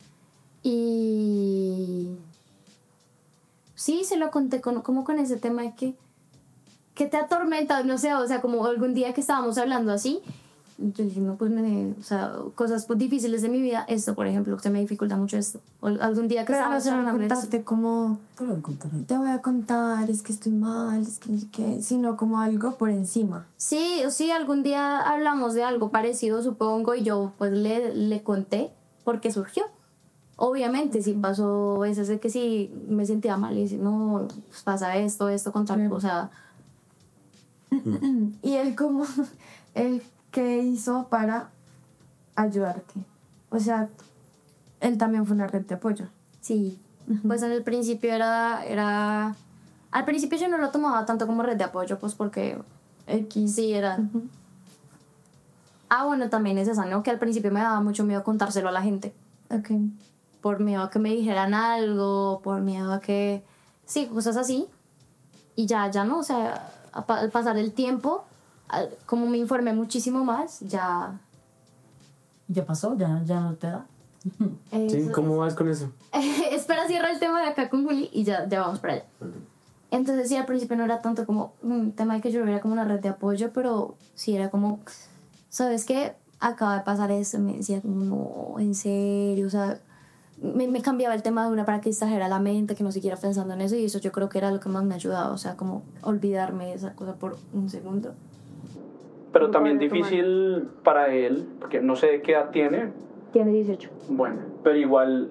Y sí, se lo conté como con ese tema de que te atormenta, no sé, o sea, como algún día que estábamos hablando así, yo dije, no, pues o sea, cosas pues, difíciles de mi vida, esto, por ejemplo, se me dificulta mucho esto. O algún día que Pero no estábamos se lo hablando de esto. contaste como, Te lo voy a contar. te voy a contar, es que estoy mal, es que no sé qué, sino como algo por encima. Sí, algún día hablamos de algo parecido, supongo, y yo pues le conté por qué surgió. obviamente sí pasó veces de que sí me sentía mal y decía, no, pues pasa esto con tal cosa. ¿Y él cómo, él qué hizo para ayudarte? O sea, él también fue una red de apoyo. Sí, pues en el principio era... Al principio yo no lo tomaba tanto como red de apoyo, pues porque... Sí, era... bueno, también es esa, ¿no? Que al principio me daba mucho miedo contárselo a la gente. Ok. Por miedo a que me dijeran algo, por miedo a que... Sí, cosas así. Y ya no, o sea, al pasar el tiempo, como me informé muchísimo más, ya... ¿Ya pasó? ¿Ya no te da? Sí, ¿cómo vas con eso? Espera, cierra el tema de acá con Juli y ya vamos para allá. Entonces sí, al principio no era tanto como un tema de que yo lo viera como una red de apoyo, pero sí era como, ¿sabes qué? Acaba de pasar eso. Me decía como, no, en serio, o sea, me cambiaba el tema de una para que distrajera la mente, que no siguiera pensando en eso, y eso yo creo que era lo que más me ayudaba, o sea, como olvidarme de esa cosa por un segundo. Pero también difícil para él, porque no sé qué edad tiene. Tiene 18. Bueno, pero igual,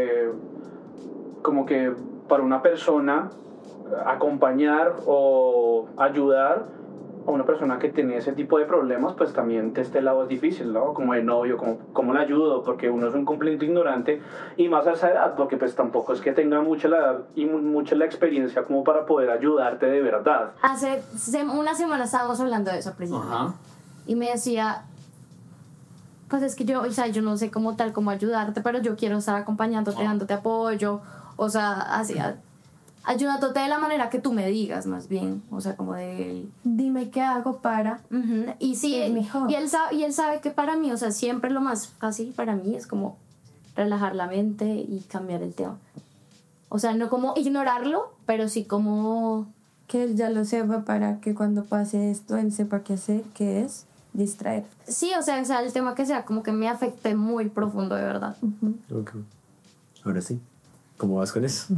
como que para una persona acompañar o ayudar a una persona que tiene ese tipo de problemas, pues también de este lado es difícil, ¿no? Como de novio, ¿cómo le ayudo? Porque uno es un completo ignorante y más a esa edad, porque pues tampoco es que tenga mucha la edad y mucha la experiencia como para poder ayudarte de verdad. Hace una semana estábamos hablando de eso precisamente. Y me decía, pues es que yo, o sea, yo no sé cómo ayudarte, pero yo quiero estar acompañándote, dándote apoyo, o sea, ayudándote de la manera que tú me digas, más bien, o sea, como de... Dime qué hago para... Y sí, mejor. y él sabe que para mí, o sea, siempre lo más fácil para mí es como relajar la mente y cambiar el tema. O sea, no como ignorarlo, pero sí como... Que él ya lo sepa para que cuando pase esto él sepa qué hacer, que es distraer. Sí, o sea, el tema que sea como que me afecte muy profundo, de verdad. Ok. Ahora sí. ¿Cómo vas con eso?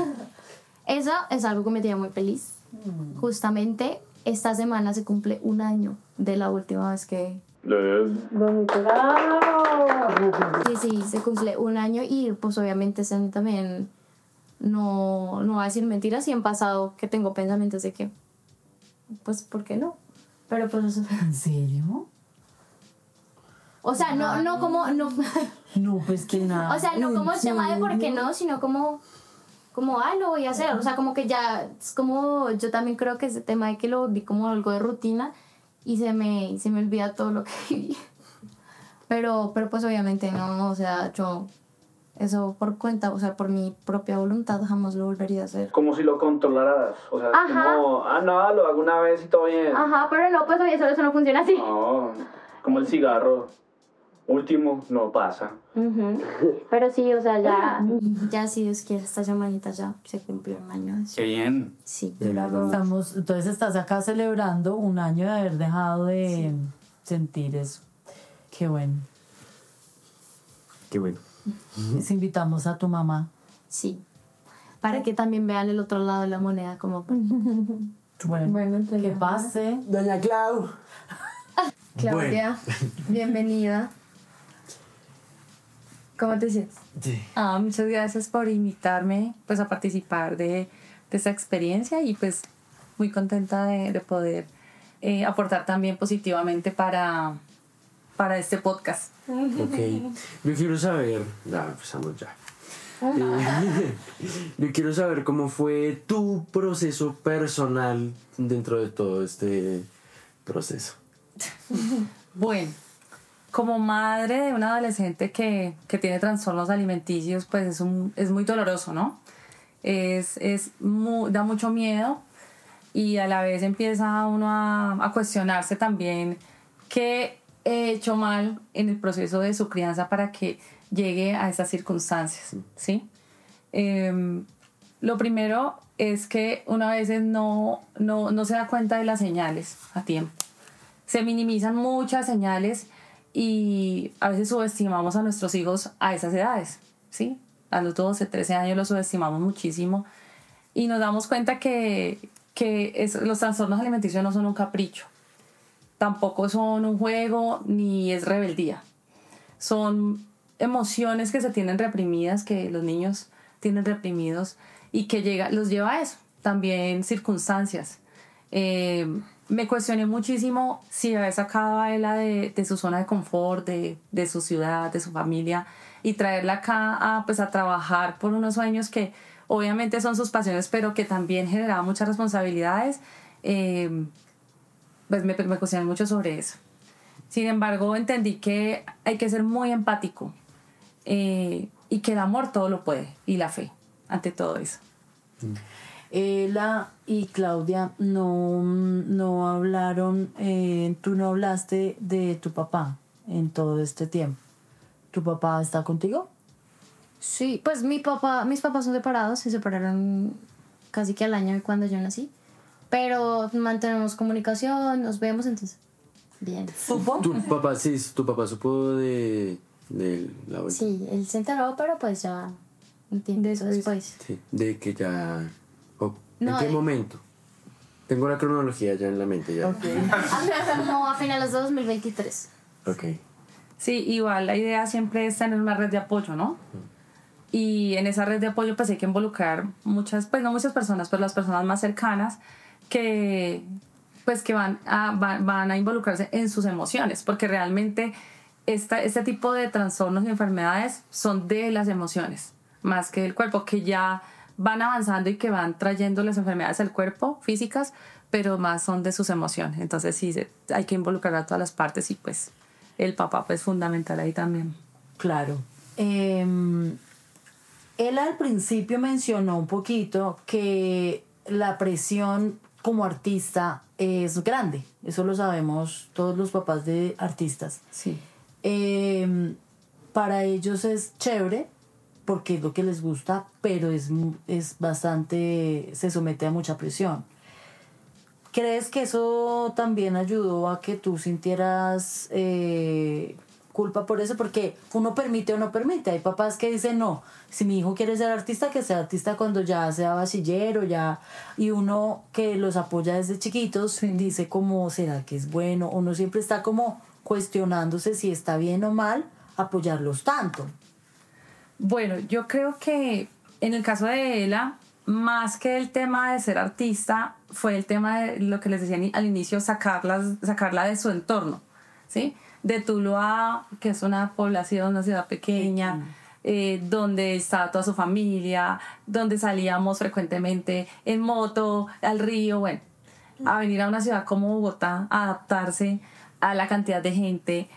Eso es algo que me tiene muy feliz. Justamente esta semana se cumple 1 año de la última vez que... Bonito. Sí, se cumple 1 año y pues obviamente ese año también no voy a decir mentiras y han pasado que tengo pensamientos de que pues ¿por qué no? Pero pues ¿En serio? o sea, no como no No, pues que nada. o sea, no como el tema de por qué no, sino como lo voy a hacer, o sea, como que ya es como yo también creo que ese tema de que lo vi como algo de rutina y se me olvida todo lo que viví. Pero pues obviamente no, o sea, yo eso por cuenta, o sea, por mi propia voluntad jamás lo volvería a hacer. Como si lo controlaras, o sea, como, no, lo hago una vez y todo bien. Pero no, pues oye, eso no funciona así. No, como el cigarro, último, no pasa. Pero sí, o sea, Ya si Dios quiere, esta semanita ya se cumplió 1 año de eso. Qué bien. Sí. Entonces estás acá celebrando 1 año de haber dejado de sentir eso. Qué bueno. Qué bueno. Les invitamos a tu mamá. Sí. Para que también vean el otro lado de la moneda, como... Bueno, que pase. Doña Clau. Claudia, bienvenida. ¿Cómo te sientes? Sí. Muchas gracias por invitarme pues, a participar de esta experiencia y pues muy contenta de poder aportar también positivamente para este podcast. Ok. Yo quiero saber... Ya, empezamos ya. Yo quiero saber cómo fue tu proceso personal dentro de todo este proceso. Bueno, como madre de un adolescente que tiene trastornos alimenticios, pues es muy doloroso, ¿no? Da mucho miedo y a la vez empieza uno a cuestionarse también qué he hecho mal en el proceso de su crianza para que llegue a esas circunstancias, ¿sí? Lo primero es que uno a veces no se da cuenta de las señales a tiempo. Se minimizan muchas señales y a veces subestimamos a nuestros hijos a esas edades, ¿sí? A los 12, 13 años los subestimamos muchísimo y nos damos cuenta que los trastornos alimenticios no son un capricho, tampoco son un juego ni es rebeldía. Son emociones que se tienen reprimidas, que los niños tienen reprimidos y que los lleva a eso. También circunstancias. Me cuestioné muchísimo si haber sacado a Ela de su zona de confort, de su ciudad, de su familia, y traerla acá a trabajar por unos sueños que obviamente son sus pasiones, pero que también generaban muchas responsabilidades. Pues me cuestioné mucho sobre eso. Sin embargo, entendí que hay que ser muy empático, y que el amor todo lo puede, y la fe ante todo eso. Ela y Claudia no hablaron, tú no hablaste de tu papá en todo este tiempo. ¿Tu papá está contigo? Sí, pues mis papás son separados, se separaron casi que al año de cuando yo nací, pero mantenemos comunicación, nos vemos, entonces, bien. ¿Supo? Tu papá supo de la vuelta. Sí, él se enteró, pero pues ya un tiempo después. Sí, de que ya... No, ¿En qué momento? Tengo la cronología ya en la mente. Ya. Okay. No, a finales de 2023. Ok. Sí, igual la idea siempre es tener una red de apoyo, ¿no? Y en esa red de apoyo pues hay que involucrar no muchas personas, pero las personas más cercanas que van a involucrarse en sus emociones, porque realmente este tipo de trastornos y enfermedades son de las emociones, más que del cuerpo, que ya van avanzando y que van trayendo las enfermedades al cuerpo, físicas, pero más son de sus emociones. Entonces sí, hay que involucrar a todas las partes, y pues el papá pues fundamental ahí también. Claro. Él al principio mencionó un poquito que la presión como artista es grande. Eso lo sabemos todos los papás de artistas. Sí. Para ellos es chévere porque es lo que les gusta, pero es bastante, se somete a mucha presión. ¿Crees que eso también ayudó a que tú sintieras culpa por eso? Porque uno permite o no permite. Hay papás que dicen, no, si mi hijo quiere ser artista, que sea artista cuando ya sea bachiller ya. Y uno que los apoya desde chiquitos dice como, ¿será que es bueno? Uno siempre está como cuestionándose si está bien o mal apoyarlos tanto. Bueno, yo creo que en el caso de Ela, más que el tema de ser artista, fue el tema de lo que les decía al inicio, sacarla de su entorno, ¿sí? De Tuluá, que es una población, una ciudad pequeña, donde estaba toda su familia, donde salíamos frecuentemente en moto, al río, bueno, a venir a una ciudad como Bogotá, a adaptarse a la cantidad de gente,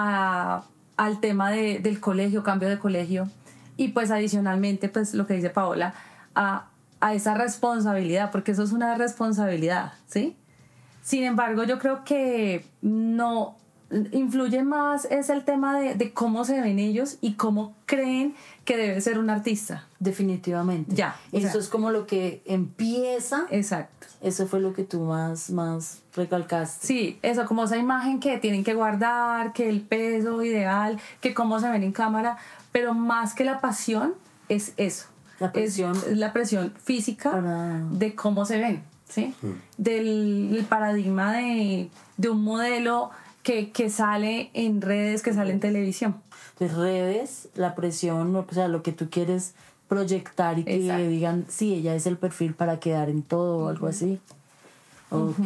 al tema del colegio, cambio de colegio, y pues adicionalmente, pues lo que dice Paola, a esa responsabilidad, porque eso es una responsabilidad, ¿sí? Sin embargo, yo creo que no influye más es el tema de cómo se ven ellos y cómo creen que debe ser un artista. Definitivamente. Ya. Eso es como lo que empieza. Exacto. Eso fue lo que tú más recalcaste. Sí, eso, como esa imagen que tienen que guardar, que el peso ideal, que cómo se ven en cámara, pero más que la pasión es eso. La presión. Es la presión física de cómo se ven, ¿sí? Del paradigma de un modelo que sale en redes, que sale en televisión. Pues redes, la presión, o sea, lo que tú quieres proyectar y que digan, sí, ella es el perfil para quedar en todo o algo así. Ok.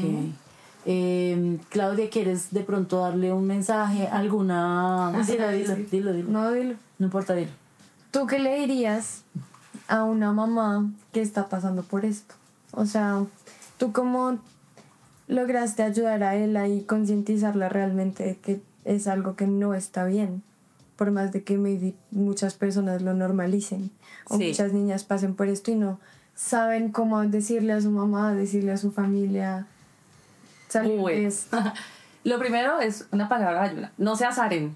Claudia, ¿quieres de pronto darle un mensaje? ¿Alguna...? Dilo. No, dilo. No importa, dilo. ¿Tú qué le dirías a una mamá que está pasando por esto? O sea, ¿tú cómo lograste ayudar a ella y concientizarla realmente de que es algo que no está bien? Por más de que muchas personas lo normalicen o muchas niñas pasen por esto y no saben cómo decirle a su mamá, decirle a su familia. Lo primero es una palabra de ayuda. No se azaren.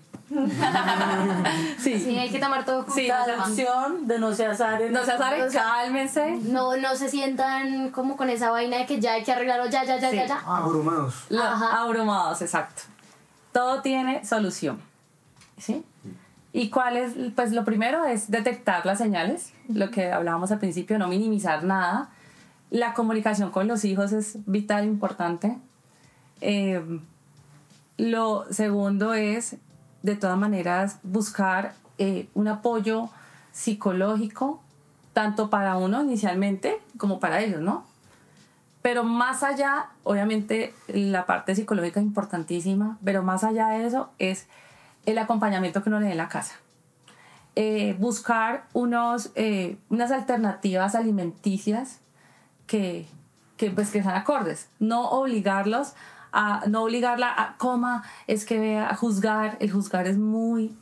Sí, hay que tomar todo con calma. Acción de no se azaren. No se azaren, cálmense. No se sientan como con esa vaina de que ya hay que arreglarlo, ya. Abrumados. Abrumados, exacto. Todo tiene solución. ¿Sí? ¿Y cuál es? Pues lo primero es detectar las señales, lo que hablábamos al principio, no minimizar nada. La comunicación con los hijos es vital, importante. Lo segundo es, de todas maneras, buscar un apoyo psicológico, tanto para uno inicialmente como para ellos, ¿no? Pero más allá, obviamente la parte psicológica es importantísima, pero más allá de eso es el acompañamiento que uno le dé en la casa. Buscar unas alternativas alimenticias que sean acordes. No obligarla a coma, es que vea, a juzgar. El juzgar es muy,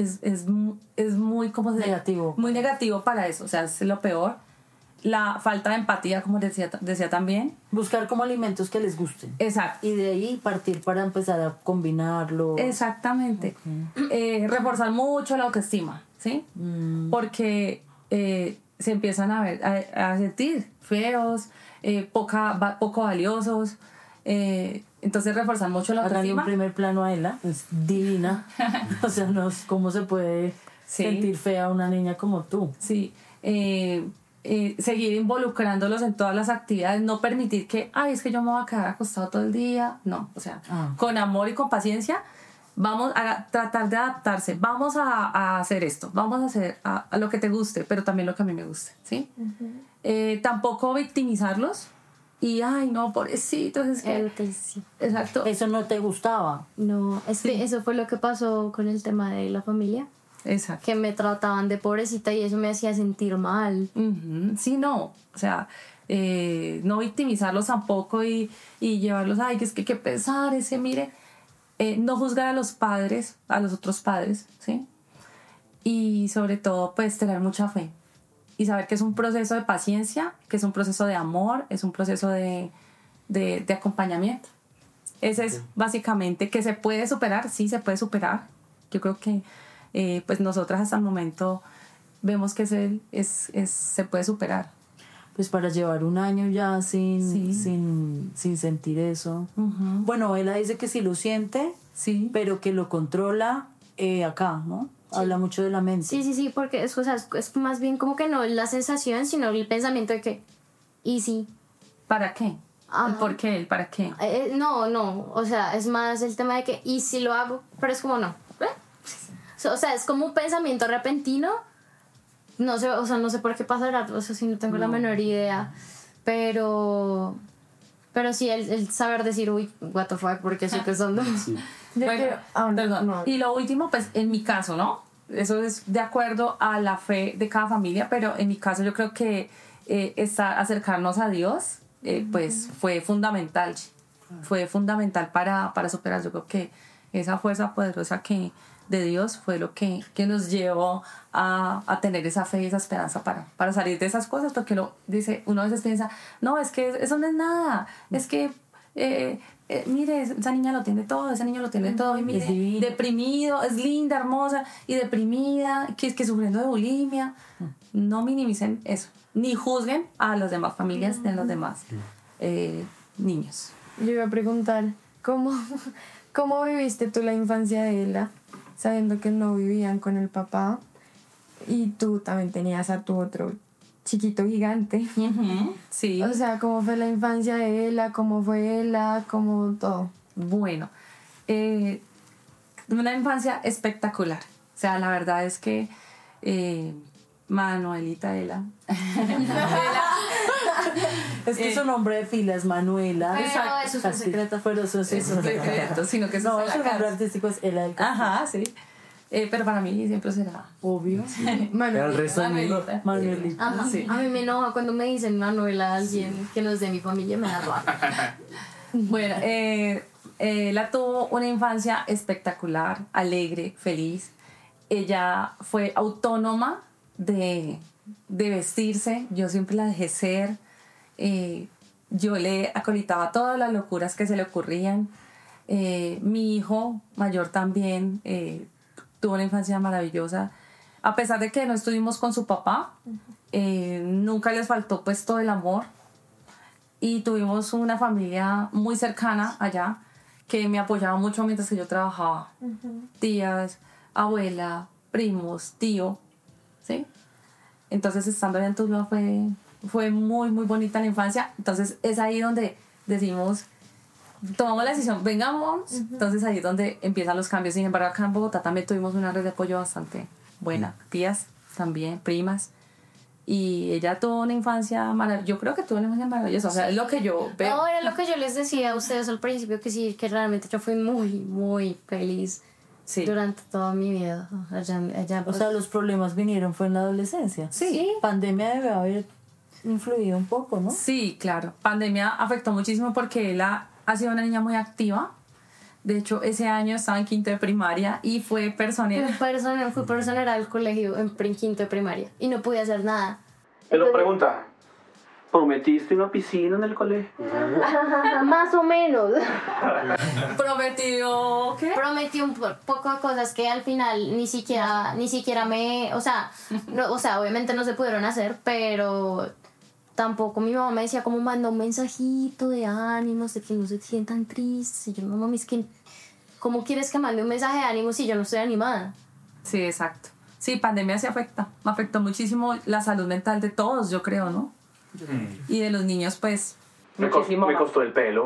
¿cómo se dice? Negativo. Muy negativo para eso, o sea, es lo peor. La falta de empatía, como decía también. Buscar como alimentos que les gusten. Exacto. Y de ahí partir para empezar a combinarlo. Exactamente. Reforzar mucho la autoestima, ¿sí? Porque se empiezan a sentir feos, poco valiosos. Entonces reforzar mucho la Háganle autoestima. un primer plano a ella, es divina. O sea, ¿cómo se puede sentir fea una niña como tú? Sí. Seguir involucrándolos en todas las actividades, no permitir que, es que yo me voy a quedar acostado todo el día. No, o sea, con amor y con paciencia, vamos a tratar de adaptarse, vamos a hacer esto, vamos a hacer a lo que te guste, pero también lo que a mí me guste, ¿sí? Tampoco victimizarlos y, no, pobrecitos, es que... Sí. Exacto. Eso no te gustaba. No, es que eso fue lo que pasó con el tema de la familia. Exacto. Que me trataban de pobrecita y eso me hacía sentir mal. Sí, no, o sea, no victimizarlos tampoco y llevarlos, que es que qué pesar, mire, no juzgar a los padres, a los otros padres, ¿sí? Y sobre todo, pues, tener mucha fe y saber que es un proceso de paciencia, que es un proceso de amor, es un proceso de acompañamiento. Ese es básicamente que se puede superar, sí se puede superar. Yo creo que pues nosotras hasta el momento vemos que se puede superar. Pues para llevar un año ya sin sentir eso. Bueno, ella dice que sí lo siente, pero que lo controla acá, ¿no? Sí. Habla mucho de la mente. Sí, porque es más bien como que no la sensación, sino el pensamiento de que, ¿y sí? ¿Para qué? ¿El por qué? ¿El para qué? No, o sea, es más el tema de que, ¿y si lo hago? Pero es como no. O sea, es como un pensamiento repentino. No sé, o sea, no sé por qué pasará, o sea, si no tengo la menor idea. Pero sí, el saber decir, uy, what the fuck, ¿por qué estoy pensando? Sí. Bueno, perdón. No. Y lo último, pues, en mi caso, ¿no? Eso es de acuerdo a la fe de cada familia, pero en mi caso yo creo que acercarnos a Dios, pues, fue fundamental. Fue fundamental para superar. Yo creo que esa fuerza poderosa de Dios fue lo que nos llevó a tener esa fe y esa esperanza para salir de esas cosas, porque uno a veces piensa, no, es que eso no es nada, es que mire, esa niña lo tiene todo, ese niño lo tiene todo, y mire, deprimido, es linda, hermosa y deprimida, que sufriendo de bulimia. No minimicen eso, ni juzguen a las demás familias de los demás niños. Yo iba a preguntar, ¿cómo viviste tú la infancia de ella? Sabiendo que no vivían con el papá y tú también tenías a tu otro chiquito gigante. Sí. O sea, ¿cómo fue la infancia de ella? ¿Cómo fue ella? ¿Cómo todo? Bueno, una infancia espectacular. O sea, la verdad es que Manuelita Ela. Es que su nombre de fila es Manuela. Pero eso es un secreto. Pero eso sí es un secreto. Sino que no, su nombre artístico es Ela del Castillo. Ajá, sí. Pero para mí siempre será obvio. Pero el resto Manuelita. Ajá. Sí. A mí me enoja cuando me dicen Manuela a alguien que no es de mi familia, me da rabia. Bueno, ella tuvo una infancia espectacular, alegre, feliz. Ella fue autónoma de vestirse. Yo siempre la dejé ser. Yo le acolitaba todas las locuras que se le ocurrían. Mi hijo mayor también tuvo una infancia maravillosa. A pesar de que no estuvimos con su papá, nunca les faltó pues todo el amor. Y tuvimos una familia muy cercana allá que me apoyaba mucho mientras que yo trabajaba. Tías, abuela, primos, tío, ¿sí? Entonces, estando allá en Tuluá fue muy, muy bonita la infancia. Entonces, es ahí donde decimos, tomamos la decisión, vengamos. Entonces, ahí es donde empiezan los cambios. Sin embargo, acá en Bogotá también tuvimos una red de apoyo bastante buena. Tías también, primas. Y ella tuvo una infancia maravillosa. Yo creo que tuvo una infancia maravillosa. O sea, es lo que yo veo. No, era lo que yo les decía a ustedes al principio, que sí, que realmente yo fui muy, muy feliz Sí. durante toda mi vida. Allá, O pues, sea, los problemas vinieron fue en la adolescencia. Sí. Pandemia debe haber influido un poco, ¿no? Sí, claro. Pandemia afectó muchísimo porque ella ha sido una niña muy activa. De hecho, ese año estaba en quinto de primaria y fue personera. fui personera del colegio en quinto de primaria y no pude hacer nada. Pero Entonces, pregunta, ¿prometiste una piscina en el colegio? Más o menos. Prometió, ¿qué? prometí un poco de cosas que al final ni siquiera me, o sea, obviamente no se pudieron hacer, pero tampoco mi mamá me decía como manda un mensajito de ánimo, de que no se sientan tristes. Y yo, no mami, es que ¿cómo quieres que mande un mensaje de ánimo si yo no estoy animada? Sí, exacto. Sí, pandemia se afecta. Me afectó muchísimo la salud mental de todos, yo creo, ¿no? Y de los niños, pues, Me muchísimo más. costó el pelo.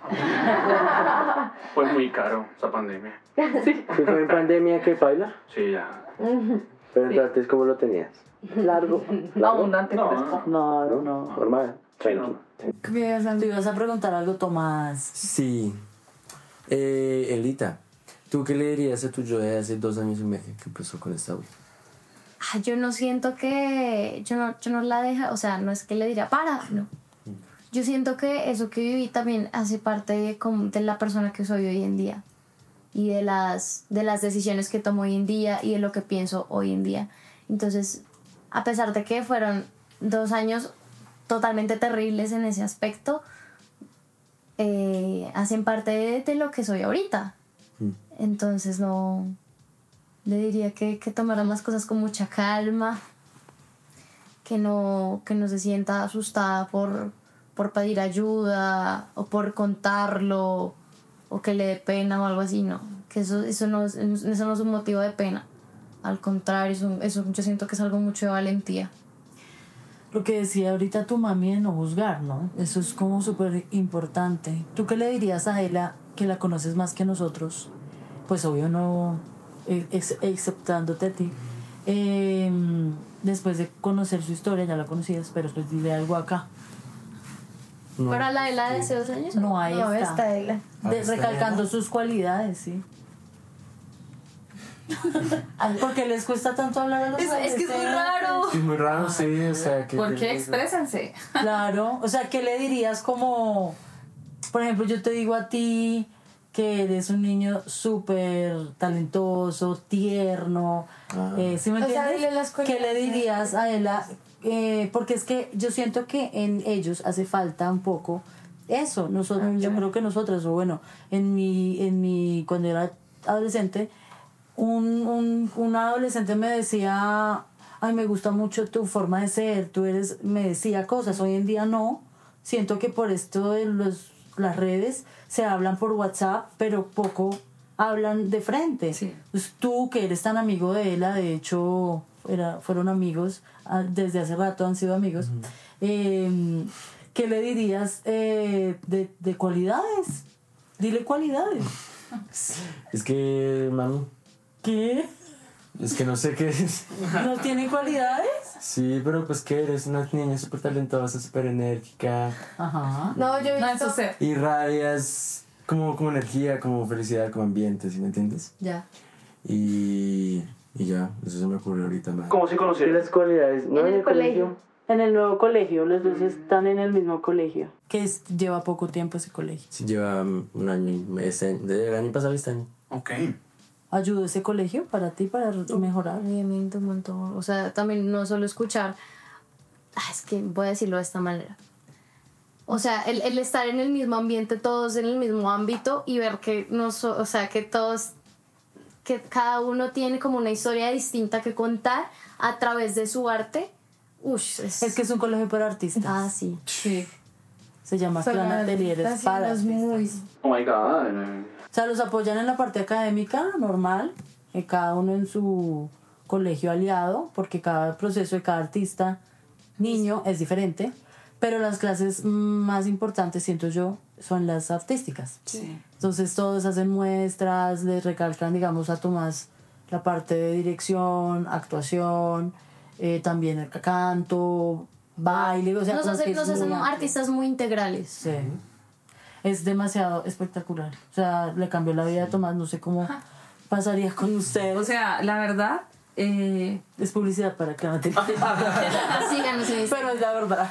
Fue muy caro esa pandemia. ¿Qué fue en pandemia que baila? Sí, ya. Pero entonces, antes, ¿cómo lo tenías? Largo. Abundante. No, fresco. No. Normal. Tranquilo. Tú ibas a preguntar algo, Tomás. Sí. Elita, ¿tú qué le dirías a tu yo de hace 2 años y medio que empezó con esta vida? Yo no siento que yo no la deja, o sea, no es que le diría para, no. Yo siento que eso que viví también hace parte de la persona que soy hoy en día y de las decisiones que tomo hoy en día y de lo que pienso hoy en día. Entonces, a pesar de que fueron 2 años totalmente terribles en ese aspecto, hacen parte de lo que soy ahorita. Entonces no le diría que tomara las cosas con mucha calma, que no se sienta asustada por pedir ayuda o por contarlo o que le dé pena o algo así, no, que eso no es un motivo de pena, al contrario, eso yo siento que es algo mucho de valentía. Lo que decía ahorita tu mami de no juzgar, ¿no? Eso es como súper importante. ¿Tú qué le dirías a ella, que la conoces más que nosotros? Pues obvio no, exceptándote a ti. Después de conocer su historia, ya la conocías, pero pues dile algo acá. No. ¿Para la de hace 2 años? No, ahí no, está. esta Ela. Recalcando sus cualidades, sí. ¿Por qué les cuesta tanto hablar a los Es que es muy raro. Es muy raro, sí, o sea, que... ¿Por qué? Exprésense. Claro, o sea, ¿qué le dirías como, por ejemplo, yo te digo a ti que eres un niño súper talentoso, tierno, ¿sí me O sea, entiendes? dile las ¿Qué le cualidades. dirías a ella? Porque es que yo siento que en ellos hace falta un poco eso. Nosotros, yo creo que nosotros, o bueno, en mi cuando era adolescente, un adolescente me decía, ay, me gusta mucho tu forma de ser, me decía cosas. Hoy en día no, siento que por esto de las redes se hablan por WhatsApp, pero poco hablan de frente. Sí. Pues tú, que eres tan amigo de ella, de hecho fueron amigos, desde hace rato han sido amigos, ¿qué le dirías de cualidades? Dile cualidades. Es que, mami, ¿Qué? es que no sé qué es. ¿No tiene cualidades? Sí, pero pues que eres una niña súper talentosa, súper enérgica. Ajá. No, yo he No, visto... eso sé. Irradias como energía, como felicidad, como ambiente, ¿sí me entiendes? Ya. Y ya, eso se me ocurrió ahorita más. ¿Cómo se ¿Y conocieron? las cualidades? ¿No En el colegio. En el nuevo colegio, los dos están en el mismo colegio. Lleva poco tiempo ese colegio. Sí, lleva un año, desde el año pasado este año. Ok. ¿Ayudó ese colegio para ti, para mejorar? Obviamente un montón. O sea, también no solo escuchar. Es que voy a decirlo de esta manera. O sea, el estar en el mismo ambiente, todos en el mismo ámbito y ver que o sea, que todos, que cada uno tiene como una historia distinta que contar a través de su arte. Es que es un colegio para artistas. Ah, sí. Sí. Se llama Clan Atelieres para es artistas. muy... Oh my god. O sea, los apoyan en la parte académica normal, cada uno en su colegio aliado, porque cada proceso de cada artista, niño, es diferente. Pero las clases más importantes, siento yo, son las artísticas. Sí. Entonces todos hacen muestras, les recalcan, digamos, a Tomás la parte de dirección, actuación, también el canto, baile, o sea, Nos como que es hacen muy amplio. artistas muy integrales. Sí. Es demasiado espectacular. O sea, le cambió la vida a Tomás, no sé cómo pasaría con usted. O sea, la verdad, Es publicidad para que no te Síganos en Instagram. Pero es la verdad.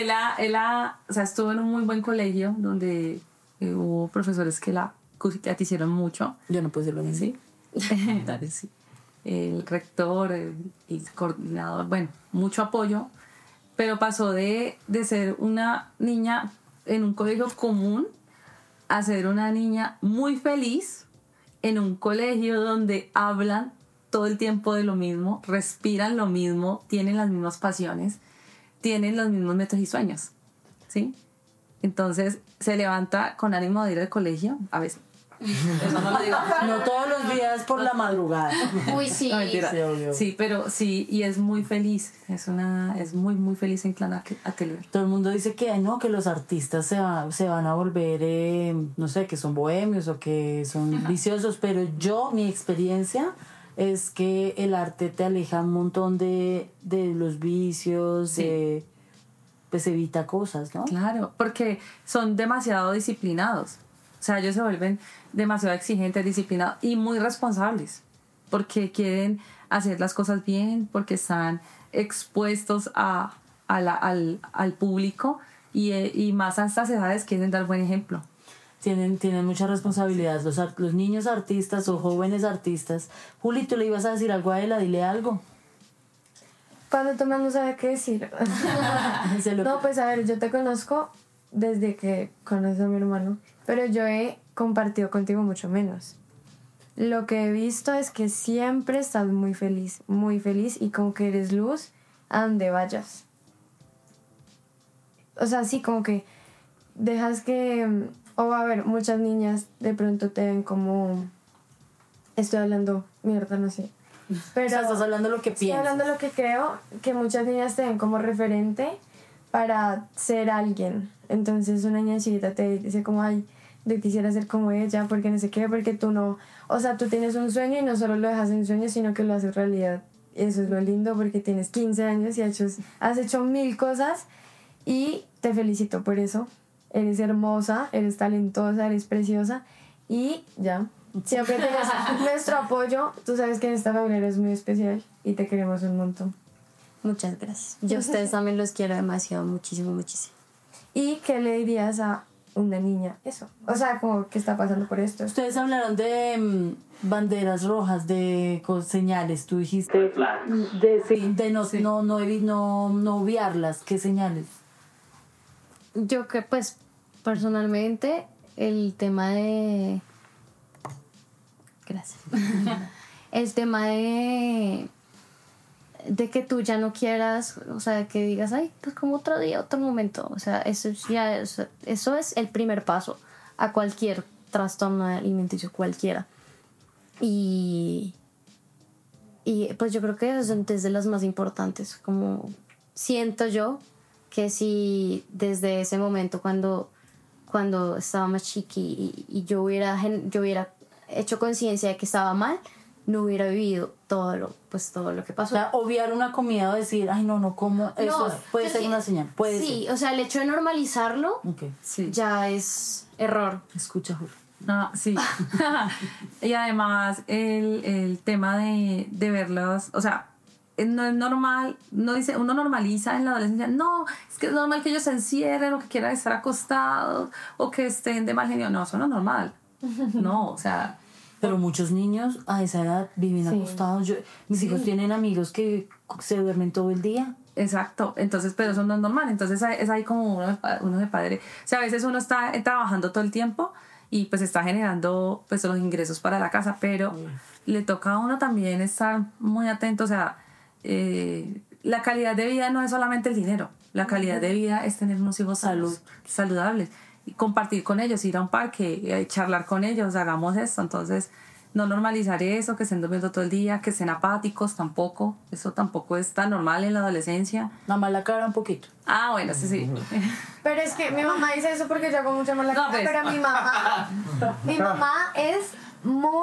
o sea, estuvo en un muy buen colegio donde hubo profesores que la quisieron mucho. Yo no puedo decirlo bien. Sí. Dale, sí. El rector, el coordinador, bueno, mucho apoyo, pero pasó de ser una niña en un colegio común a ser una niña muy feliz en un colegio donde hablan todo el tiempo de lo mismo, respiran lo mismo, tienen las mismas pasiones, tienen los mismos metas y sueños, ¿sí? Entonces se levanta con ánimo de ir al colegio, a veces. Eso no lo digo. No todos los días por la madrugada. Uy, sí. No, mentira. Sí, obvio. Sí, pero sí, y es muy feliz. Es muy, muy feliz en Clan Atelier. Todo el mundo dice que no, que los artistas se van a volver, no sé, que son bohemios o que son viciosos, pero mi experiencia es que el arte te aleja un montón de los vicios, Sí. pues evita cosas, ¿no? Claro, porque son demasiado disciplinados. O sea, ellos se vuelven demasiado exigentes, disciplinados y muy responsables. Porque quieren hacer las cosas bien, porque están expuestos al público y más a estas edades quieren dar buen ejemplo. Tienen mucha responsabilidad los niños artistas o jóvenes artistas. Juli, tú le ibas a decir algo a ella, dile algo. Cuando Tomás no sabe qué decir. No, pues a ver, yo te conozco desde que conoces a mi hermano, pero yo he compartido contigo mucho menos. Lo que he visto es que siempre estás muy feliz y como que eres luz a donde vayas. O sea, sí, como que dejas que... O a ver, muchas niñas de pronto te ven como... Estoy hablando mierda, no sé. Pero O sea, estás hablando lo que estoy piensas. hablando lo que creo, que muchas niñas te ven como referente para ser alguien. Entonces una niña chiquita te dice como, ay, yo quisiera ser como ella, porque no sé qué, porque tú no... O sea, tú tienes un sueño y no solo lo dejas en sueño, sino que lo haces realidad. Y eso es lo lindo, porque tienes 15 años y has hecho 1000 cosas y te felicito por eso. Eres hermosa, eres talentosa, eres preciosa y ya. Siempre tienes nuestro apoyo. Tú sabes que en esta familia eres muy especial y te queremos un montón. Muchas gracias. Yo a ustedes también los quiero demasiado, muchísimo, muchísimo. ¿Y qué le dirías a una niña eso? O sea, como que está pasando por esto. Ustedes hablaron de banderas rojas, de señales. Tú dijiste de no obviarlas. ¿Qué señales? Yo que pues personalmente el tema de... Gracias. El tema de que tú ya no quieras, o sea, que digas, ay, pues como otro día, otro momento. O sea, eso es el primer paso a cualquier trastorno alimenticio, cualquiera. Y pues yo creo que es de las más importantes. Como siento yo que si desde ese momento cuando estaba más chiqui y yo hubiera hecho conciencia de que estaba mal, no hubiera vivido todo lo que pasó. O sea, obviar una comida o decir, ay, no como, eso puede ser una señal. Sí, o sea, el hecho de normalizarlo Okay. Sí. ya es error. Escucha, Julio. Ah, sí. Y además el tema de verlos, o sea, no es normal, no dice, uno normaliza en la adolescencia, no, es que es normal que ellos se encierren o que quieran estar acostados o que estén de mal genio. No, eso no es normal. No, o sea... Pero muchos niños a esa edad viven acostados. Mis hijos tienen amigos que se duermen todo el día. Exacto, entonces, pero eso no es normal. Entonces es ahí como uno de padre. O sea, a veces uno está trabajando todo el tiempo y pues está generando pues los ingresos para la casa, pero le toca a uno también estar muy atento. O sea, la calidad de vida no es solamente el dinero. La calidad de vida es tener unos hijos saludables. Y compartir con ellos, ir a un parque, charlar con ellos, hagamos esto. Entonces, no normalizar eso, que estén durmiendo todo el día, que estén apáticos tampoco. Eso tampoco es tan normal en la adolescencia. Nada más la cara un poquito. Ah, bueno, sí. Pero es que mi mamá dice eso porque yo hago mucha mala cara, pues. pero mi mamá es muy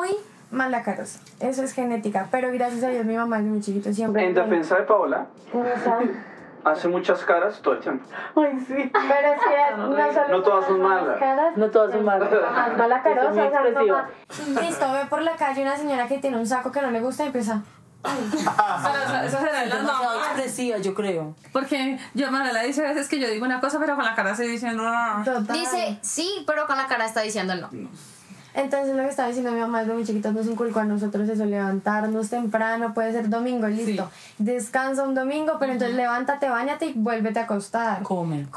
malacarosa. Eso es genética. Pero gracias a Dios mi mamá es muy chiquito siempre. En defensa de Paola, Esa- hace muchas caras todo el tiempo. Ay, sí. Pero sí, no solo No todas son malas. caras, No todas son malas. más malacarosa, Eso es muy o sea, mi expresiva. mamá, listo, ve por la calle una señora que tiene un saco que no le gusta y empieza. Pero eso será en las Demasiado mamás. expresiva, yo creo. Porque yo, Manuela dice a veces que yo digo una cosa, pero con la cara se dice no. Total. Dice sí, pero con la cara está diciendo no. Entonces lo que estaba diciendo mi mamá desde muy chiquitos nos inculcó a nosotros eso, levantarnos temprano, puede ser domingo, listo. Descansa un domingo, pero entonces levántate, báñate y vuélvete a acostar. Comen.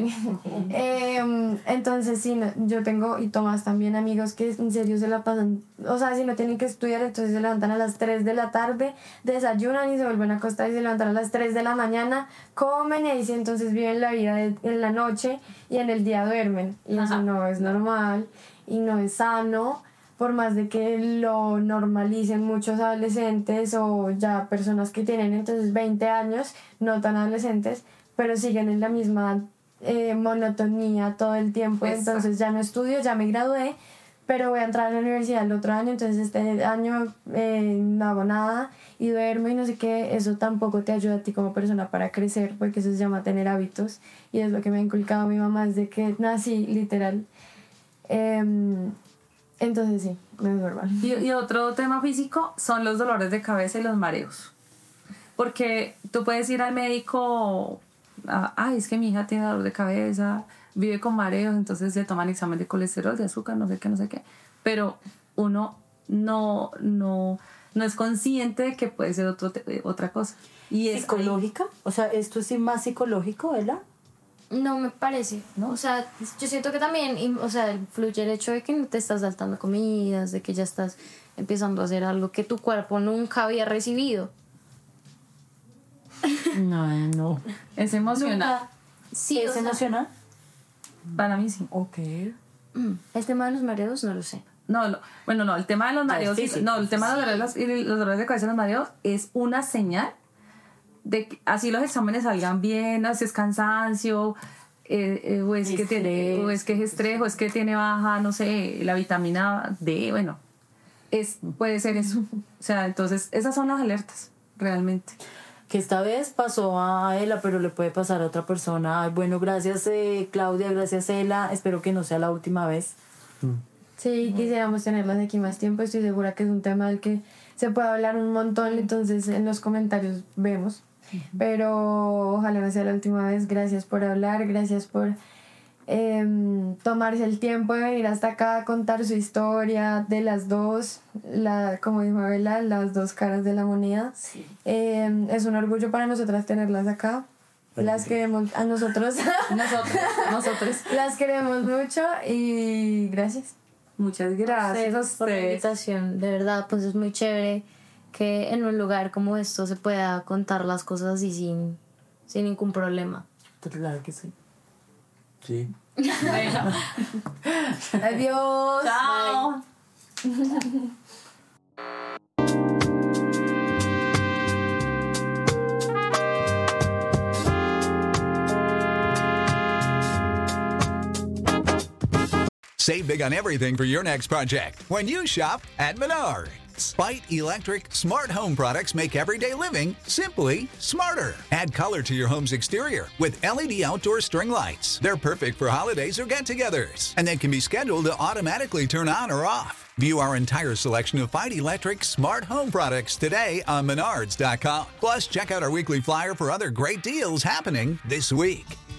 Entonces sí, yo tengo, y Tomás también, amigos que en serio se la pasan, o sea, si no tienen que estudiar, entonces se levantan a las 3 de la tarde, desayunan y se vuelven a acostar y se levantan a las 3 de la mañana, comen y ahí sí entonces viven la vida en la noche y en el día duermen. Y eso no es normal y no es sano, por más de que lo normalicen muchos adolescentes o ya personas que tienen entonces 20 años, no tan adolescentes, pero siguen en la misma monotonía todo el tiempo. Exacto. Entonces ya no estudio, ya me gradué, pero voy a entrar a la universidad el otro año, entonces este año no hago nada y duermo y no sé qué. Eso tampoco te ayuda a ti como persona para crecer, porque eso se llama tener hábitos y es lo que me ha inculcado mi mamá desde que nací, literal. Entonces sí, no es normal. Y otro tema físico son los dolores de cabeza y los mareos. Porque tú puedes ir al médico, ay, es que mi hija tiene dolor de cabeza, vive con mareos, entonces se toman examen de colesterol, de azúcar, no sé qué. Pero uno no es consciente de que puede ser otra cosa. Y es ¿Psicológica? O sea, esto es más psicológico, ¿verdad? No me parece, ¿no? O sea, yo siento que también, o sea, influye el hecho de que no te estás saltando comidas, de que ya estás empezando a hacer algo que tu cuerpo nunca había recibido. No. Es emocional. Sí, ¿Es o sea, emocional? Para mí sí. Ok. el tema de los mareos no lo sé. No, el tema de los mareos, físico. el tema de los dolores de cabeza y los mareos es una señal de que así los exámenes salgan bien, así es cansancio, o es que tiene, o es que es estrés, o es que tiene baja, no sé, la vitamina D, bueno, puede ser eso. O sea, entonces esas son las alertas, realmente. Que esta vez pasó a Ela, pero le puede pasar a otra persona. Ay, bueno, gracias Claudia, gracias Ela. Espero que no sea la última vez. Sí, quisiéramos tenerlas aquí más tiempo. Estoy segura que es un tema del que se puede hablar un montón, entonces en los comentarios vemos. Pero ojalá no sea la última vez. Gracias por hablar, gracias por tomarse el tiempo de venir hasta acá a contar su historia de las dos, como dijo Abela, las dos caras de la moneda. Sí. Es un orgullo para nosotras tenerlas acá. Las queremos a nosotros. Nosotros. Las queremos mucho y gracias. Muchas gracias Por la invitación, de verdad, pues es muy chévere que en un lugar como esto se pueda contar las cosas así sin ningún problema. Claro que sí. Sí. Bueno, Adiós. chao. Save big on everything for your next project when you shop at Menards. Spite Electric smart home products make everyday living simply smarter. Add color to your home's exterior with LED outdoor string lights. They're perfect for holidays or get-togethers, and they can be scheduled to automatically turn on or off. View our entire selection of Spite Electric smart home products today on Menards.com. Plus, check out our weekly flyer for other great deals happening this week.